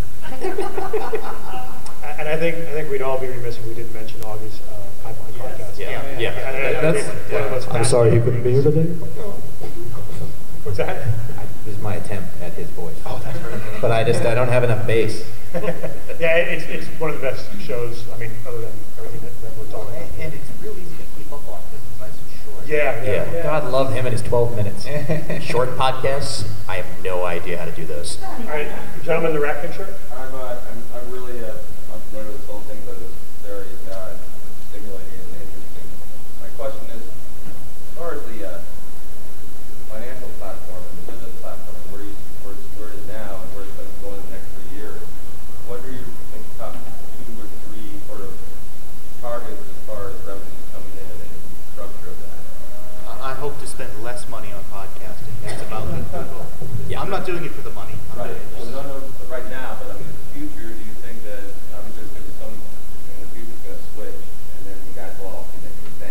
And I think I think we'd all be remiss if we didn't mention Augie's uh, Pipeline podcast.
Yeah, yeah.
And I- I
That's-
think one of the most
I'm sorry he couldn't be here today.
What's that?
I, this is my attempt at his voice. Oh, that's right. But I just I don't have enough bass.
Yeah, it's it's one of the best shows. I mean, other than everything that, that we're talking about.
And it's real easy to keep up on because it's nice and short.
Yeah, yeah.
Yeah.
God love him and his twelve minutes.
Short podcasts, I have no idea how to do those.
All right, gentlemen, the Raccoon shirt.
I'm, uh, I'm, I'm really uh, unfamiliar with this whole thing, but it's very uh, stimulating and interesting. My question is, as far as the uh, financial platform and the business platform, and where, you, where, it's, where it is now and where it's going to go in the next three years, what are your think, top two or three sort of targets as far as revenues coming in and structure of that?
I I hope to spend less money on podcasting. That's about the goal.
Yeah.
I'm not doing it for the money. I'm
Right.
doing it
Well,
just-
no, no, right now, but I mean, in the future, do you think that obviously there's going to be some in the future that's going to switch, and then you guys will all be making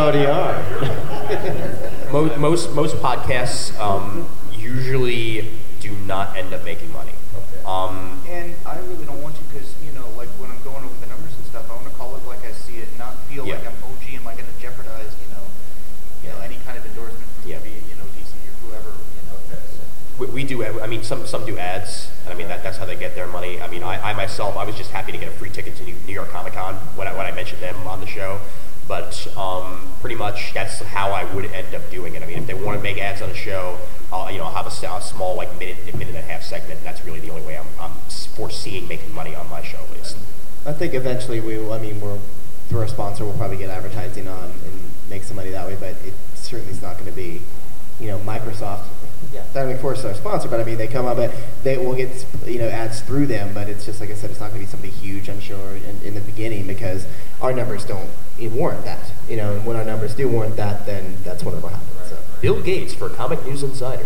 already are.
most, most most podcasts um, usually do not end up making money.
Okay.
Um,
And I really don't want to because, you know, like when I'm going over the numbers and stuff, I want to call it like I see it, not feel
Yeah.
like I'm O G. Am I going to jeopardize, you know, you know, any kind of endorsement from
Yeah.
maybe, you know, D C or whoever, you know.
Okay.
So.
we, we do. I mean, some some do ads. And I mean, that, that's how they get their money. I mean, I, I myself, I was just happy to get a free ticket to New, New York Comic Con when I when I mentioned them on the show. But um, pretty much that's how I would end up doing it. I mean, if they want to make ads on a show, I'll, you know, I'll have a, s- a small like minute, minute and a half segment, and that's really the only way I'm, I'm foreseeing making money on my show, at least.
I think eventually we will, I mean, we're, through our sponsor, we'll probably get advertising on and make some money that way, but it certainly is not going to be, you know, Microsoft. Yeah, Dynamic Force is our sponsor, but I mean, they come up, but they will get, you know, ads through them, but it's just, like I said, it's not going to be something huge, I'm sure, in, in the beginning, because our numbers don't warrant that. You know, and when our numbers do warrant that, then that's whatever happens. So.
Bill Gates for Comic News Insider.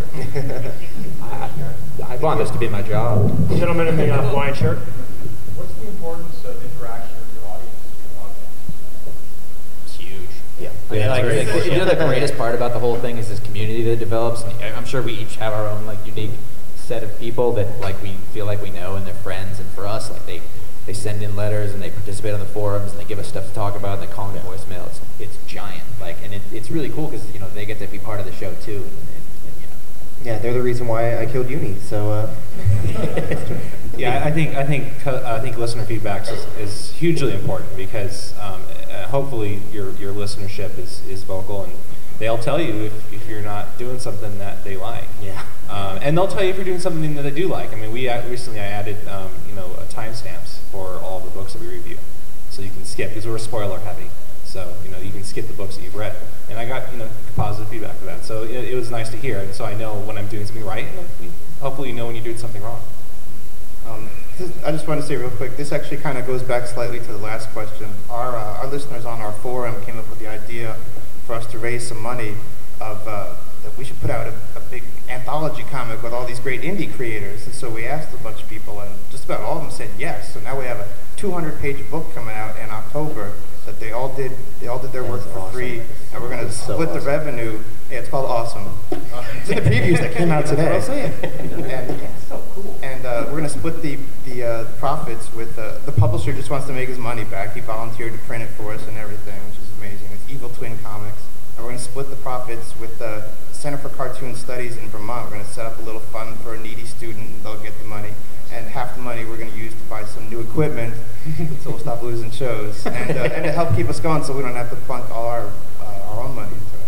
I, I want this to be my job.
Gentleman in the uh, Hawaiian shirt.
What's the importance of interaction with your audience in your podcast?
It's huge.
Yeah.
I mean,
Yeah,
like,
it's very
like, you know, the greatest part about the whole thing is this community that develops. And I'm sure we each have our own like unique set of people that like we feel like we know and they're friends. And for us, like they they send in letters and they participate on the forums and they give us stuff to talk about and they call in voicemail. It's it's giant. Like, and it, it's really cool because you know they get to be part of the show too. And, and, and, you know.
Yeah, they're the reason why I killed Uni. So. Uh,
Yeah, I think I think co- I think listener feedback is, is hugely important because um, uh, hopefully your your listenership is, is vocal and they'll tell you if, if you're not doing something that they like.
Yeah.
Um, and they'll tell you if you're doing something that they do like. I mean, we uh, recently I added um, you know uh, timestamps for all the books that we review, so you can skip because we're spoiler heavy. So you know you can skip the books that you've read, and I got you know positive feedback for that. So it, it was nice to hear, and so I know when I'm doing something right, and hopefully you know when you're doing something wrong.
Um, this, I just want to say real quick, this actually kind of goes back slightly to the last question. Our, uh, our listeners on our forum came up with the idea for us to raise some money of uh, that we should put out a, a big anthology comic with all these great indie creators. And so we asked a bunch of people, and just about all of them said yes. So now we have a two hundred page book coming out in October that they all did. They all did their work for free, and we're going to split the revenue. Yeah, it's called Awesome. It's in the previews that came out today.
That's what I'm saying.
And,
So cool.
and uh, we're going to split the the uh, profits with uh, the publisher. Just wants to make his money back. He volunteered to print it for us and everything, which is amazing. It's Evil Twin Comics, and we're going to split the profits with the Center for Cartoon Studies in Vermont. We're going to set up a little fund for a needy student, and they'll get the money. And half the money we're going to use to buy some new equipment, so we'll stop losing shows, and uh, and to help keep us going, so we don't have to plunk all our uh, our own money into it.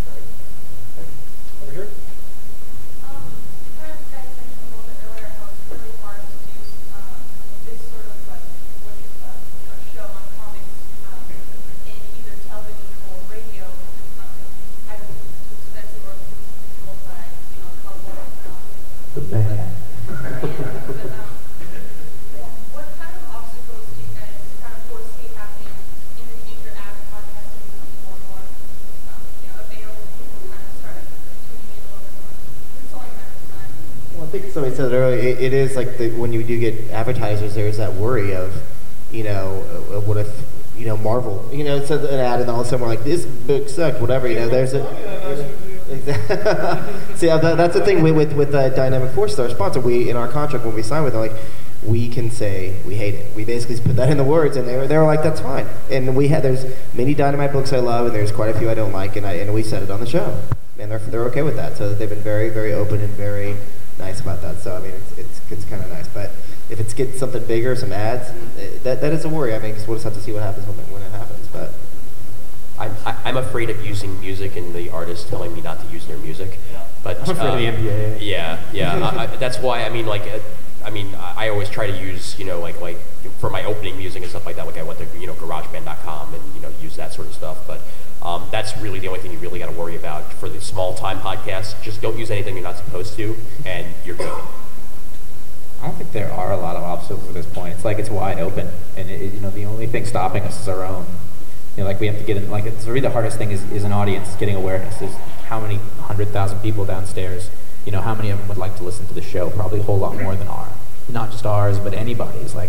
Over here.
Um, kind of guys mentioned a little bit earlier how it's really hard to do um, this sort of like what is uh, you know show on comics um, in either television or radio. Um, either because it's too expensive or because it's controlled by you know a couple of um,
The band.
but, um, what kind of obstacles do you guys kind of foresee happening in the future as podcasting becomes more and more um, you know available? People kind of start tuning in a little bit more. It's only a matter of time.
Well, I think somebody said it earlier. It, it is like the, when you do get advertisers, there's that worry of, you know, uh, what if, you know, Marvel, you know, says an ad and all of a sudden we're like, this book sucked, whatever, you know, there's a. Exactly. See, that, that's the thing with with, with uh, Dynamic Force, our sponsor. We in our contract when we sign with them, like, we can say we hate it. We basically put that in the words, and they were they were like, that's fine. And we had there's many Dynamite books I love, and there's quite a few I don't like, and I and we said it on the show, and they're they're okay with that. So they've been very very open and very nice about that. So I mean, it's it's it's kind of nice. But if it's get something bigger, some ads, that that is a worry. I mean, because we'll just have to see what happens when it, when it happens. But
I'm, I- I'm afraid of using music and the artist telling me not to use their music. But
I'm afraid
uh,
of the N B A.
Yeah, yeah. I, I, that's why I mean, like, uh, I mean, I, I always try to use, you know, like, like for my opening music and stuff like that. Like, I went to, you know, GarageBand dot com and you know use that sort of stuff. But um, that's really the only thing you really got to worry about for the small time podcasts. Just don't use anything you're not supposed to, and you're good.
I don't think there are a lot of obstacles at this point. It's like it's wide open, and it, you know the only thing stopping us is our own. You know, like we have to get in. Like it's really the hardest thing is, is an audience, getting awareness. Is how many hundred thousand people downstairs. You know, how many of them would like to listen to the show? Probably a whole lot more than our, not just ours, but anybody's. Like,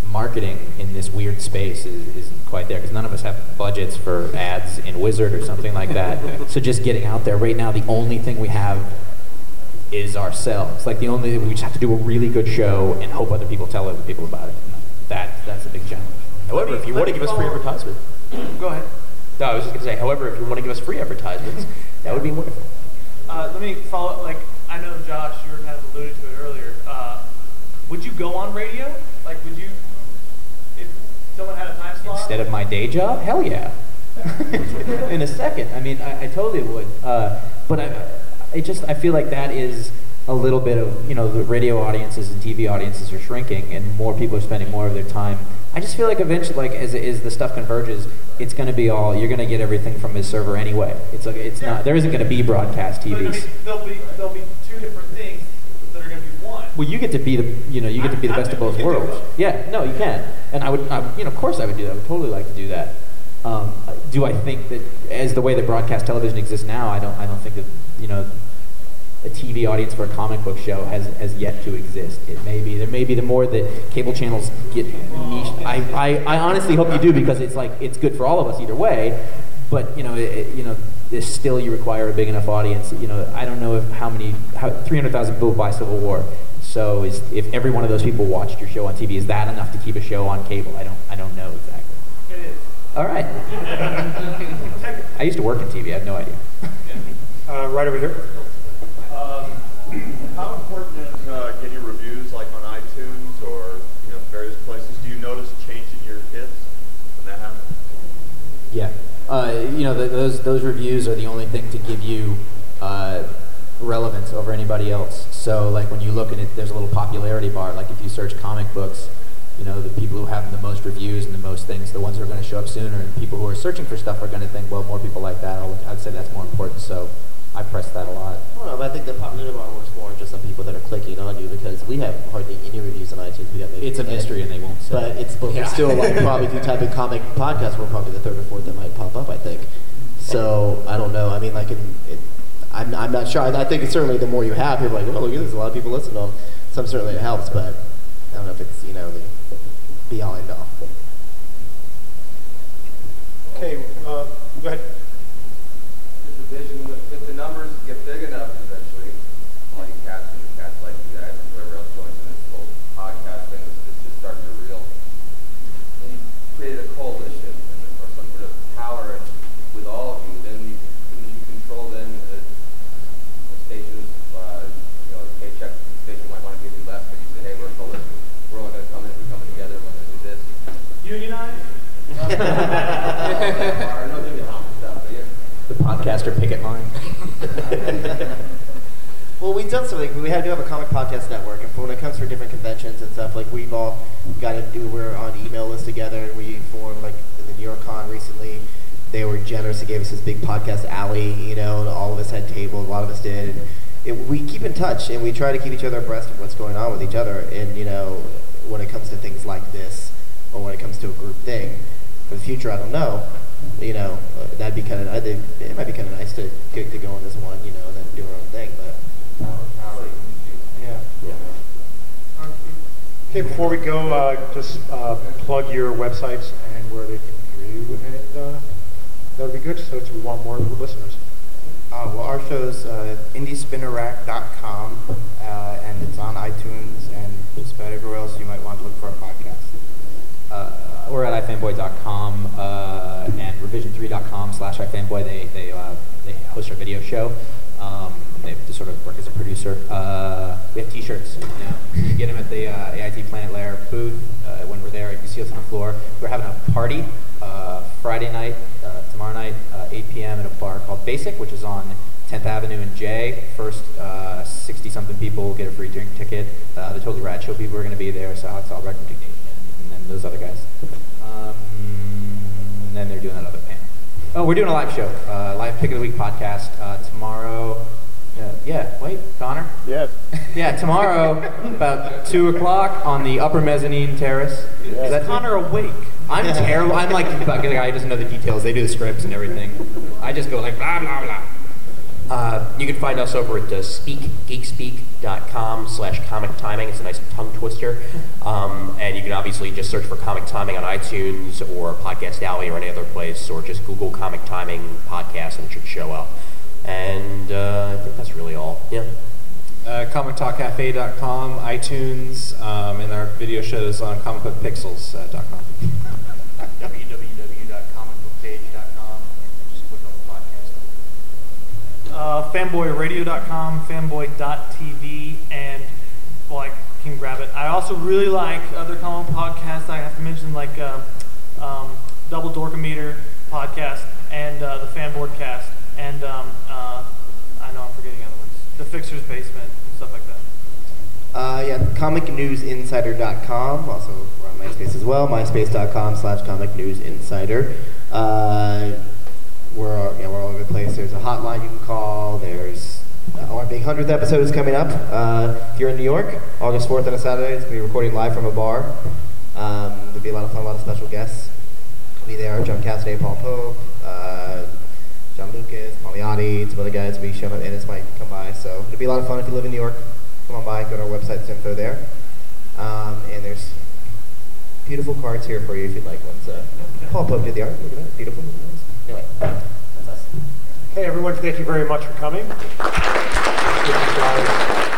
marketing in this weird space is, isn't quite there because none of us have budgets for ads in Wizard or something like that. So just getting out there right now, the only thing we have is ourselves. Like the only we just have to do a really good show and hope other people tell other people about it. And that that's a big challenge.
However, if you want to give us free advertisement,
Go ahead.
no, I was just going to say. However, if you want to give us free advertisements, that would be wonderful.
Uh, let me follow up. Like, I know, Josh, you were kind of alluded to it earlier. Uh, would you go on radio? Like, would you, if someone had a time slot?
Instead of my day job, hell yeah. In a second. I mean, I, I totally would. Uh, but I, I just I feel like that is a little bit of, you know, the radio audiences and T V audiences are shrinking, and more people are spending more of their time. I just feel like eventually, like as as the stuff converges, it's going to be all you're going to get everything from his server anyway. It's like it's not there isn't going to be broadcast T Vs.
But, I mean, there'll be there'll be two different things that are going to be one.
Well, you get to be the you know you get to be the best of both worlds. Yeah, no, you can, and I would, I would you know of course I would do that. I would totally like to do that. Um, do I think that as the way that broadcast television exists now, I don't I don't think that you know a T V audience for a comic book show has has yet to exist. It may be there may be the more that cable channels get niche. I, I, I honestly hope you do because it's like it's good for all of us either way. But you know it, it, you know this still you require a big enough audience. You know I don't know if how many how three hundred thousand people buy Civil War. So is if every one of those people watched your show on T V, is that enough to keep a show on cable? I don't I don't know exactly.
It is.
All right. I used to work in T V. I have no idea.
Uh, right over here.
Um, how important is uh, getting reviews like on iTunes or you know various places? Do you notice a change in your hits when that happens?
Yeah. Uh, you know, the, those those reviews are the only thing to give you uh, relevance over anybody else. So, like when you look at it, there's a little popularity bar. Like if you search comic books, you know, the people who have the most reviews and the most things, the ones that are going to show up sooner, and people who are searching for stuff are going to think, well, more people like that. I'll, I'd say that's more important. So, I press that a lot.
Well, but I think the popularity bar works more just on people that are clicking on you because we have hardly any reviews on iTunes. We got maybe
it's a mystery, and they won't say.
But it's but
yeah.
still like probably if you type in comic podcast, we're probably the third or fourth that might pop up. I think. So I don't know. I mean, like, it, it, I'm I'm not sure. I, I think it's certainly the more you have, you're like, oh, look, there's a lot of people listening to them. Some certainly it helps, but I don't know if it's you know the be all end all.
Okay, uh, go ahead.
Is the vision, if the numbers get big enough eventually, all you cats and cats like you guys and whoever else joins in this whole podcast thing is just starting to reel, and you create a coalition or some sort of power with all of you, then you, then you control then the, the stations, uh, you know, the paycheck station might want to give you less, but you say, hey, we're a coalition. We're only going to come in if we're coming together. We're going to do this.
Unionize?
Or no, maybe not stuff, but yeah.
The podcaster picket line.
Well, we've done something. We have, do have a comic podcast network, and for when it comes for different conventions and stuff, like we've all got to do. We're on email list together, and we formed like the New York Con recently. They were generous and gave us this big podcast alley, you know, and all of us had tables. A lot of us did. And it, we keep in touch, and we try to keep each other abreast of what's going on with each other. And you know, when it comes to things like this, or when it comes to a group thing, for the future, I don't know. You know, uh, that'd be kind of. I think it might be kind of nice to get to go on this one, you know, and then do our own thing. But
yeah.
yeah.
Okay, before we go, uh, just uh, plug your websites and where they can hear you, and uh, that would be good. So we want more listeners.
Uh, well, our show's uh, indie spinner rack dot com, uh, and it's on iTunes and just about everywhere else you might want to look for a podcast.
Uh, we're at i fanboy dot com uh, and revision three dot com slash ifanboy. They they uh, they host our video show. Um, they just sort of work as a producer. Uh, we have T-shirts. You know, you get them at the uh, A I T Planet Lair booth. Uh, when we're there, you can see us on the floor. We're having a party uh, Friday night, uh, tomorrow night, uh, eight p.m. at a bar called Basic, which is on tenth Avenue in J. First uh, sixty-something people get a free drink ticket. Uh, the Totally Rad Show people are going to be there. So Alex Albrecht and Dick and then those other guys. Um, and then they're doing that other panel. Oh, we're doing a live show, uh, live Pick of the Week podcast uh, tomorrow. Uh, yeah, wait, Connor?
Yeah.
Yeah, tomorrow about two o'clock on the upper mezzanine terrace.
Yeah.
Is that
Connor awake?
I'm terrible. I'm like the guy who doesn't know the details. They do the scripts and everything. I just go like blah blah blah.
Uh, you can find us over at uh, speakgeekspeak.com slash comic timing. It's a nice tongue twister. Um, and you can obviously just search for Comic Timing on iTunes or Podcast Alley or any other place, or just Google Comic Timing Podcast and it should show up. And uh, I think that's really all. Yeah.
Uh, comic talk cafe dot com, iTunes, um, and our video shows on comic book pixels dot com.
w w w dot comic book page dot com. Just click on the podcast.
Uh, fanboy radio dot com, fanboy dot t v, and like can grab it. I also really like other comic podcasts. I have to mention like uh, um, Double Dorkometer podcast and uh, the Fanboard Cast, and um, uh, I know I'm forgetting other ones. The Fixer's Basement, stuff like that.
Uh, yeah, comic news insider dot com. Also, we're on MySpace as well. myspace dot com slash comic news insider. Uh, we're yeah, we're all over the place. There's a hotline you can call. There's uh, our big hundredth episode is coming up. Uh, if you're in New York, August fourth on a Saturday, it's gonna be recording live from a bar. Um, there'll be a lot of fun, a lot of special guests. We'll be there. John Cassidy, Paul Pope, uh, John Lucas, Pagliatti, some other guys will be showing up. Ennis might come by, so it'll be a lot of fun if you live in New York. Come on by, go to our website, there's info there. Um, and there's beautiful cards here for you if you'd like ones. Uh, Paul Pope did the art. Look at that. Beautiful. Anyway, that's us.
Hey, everyone. Thank you very much for coming.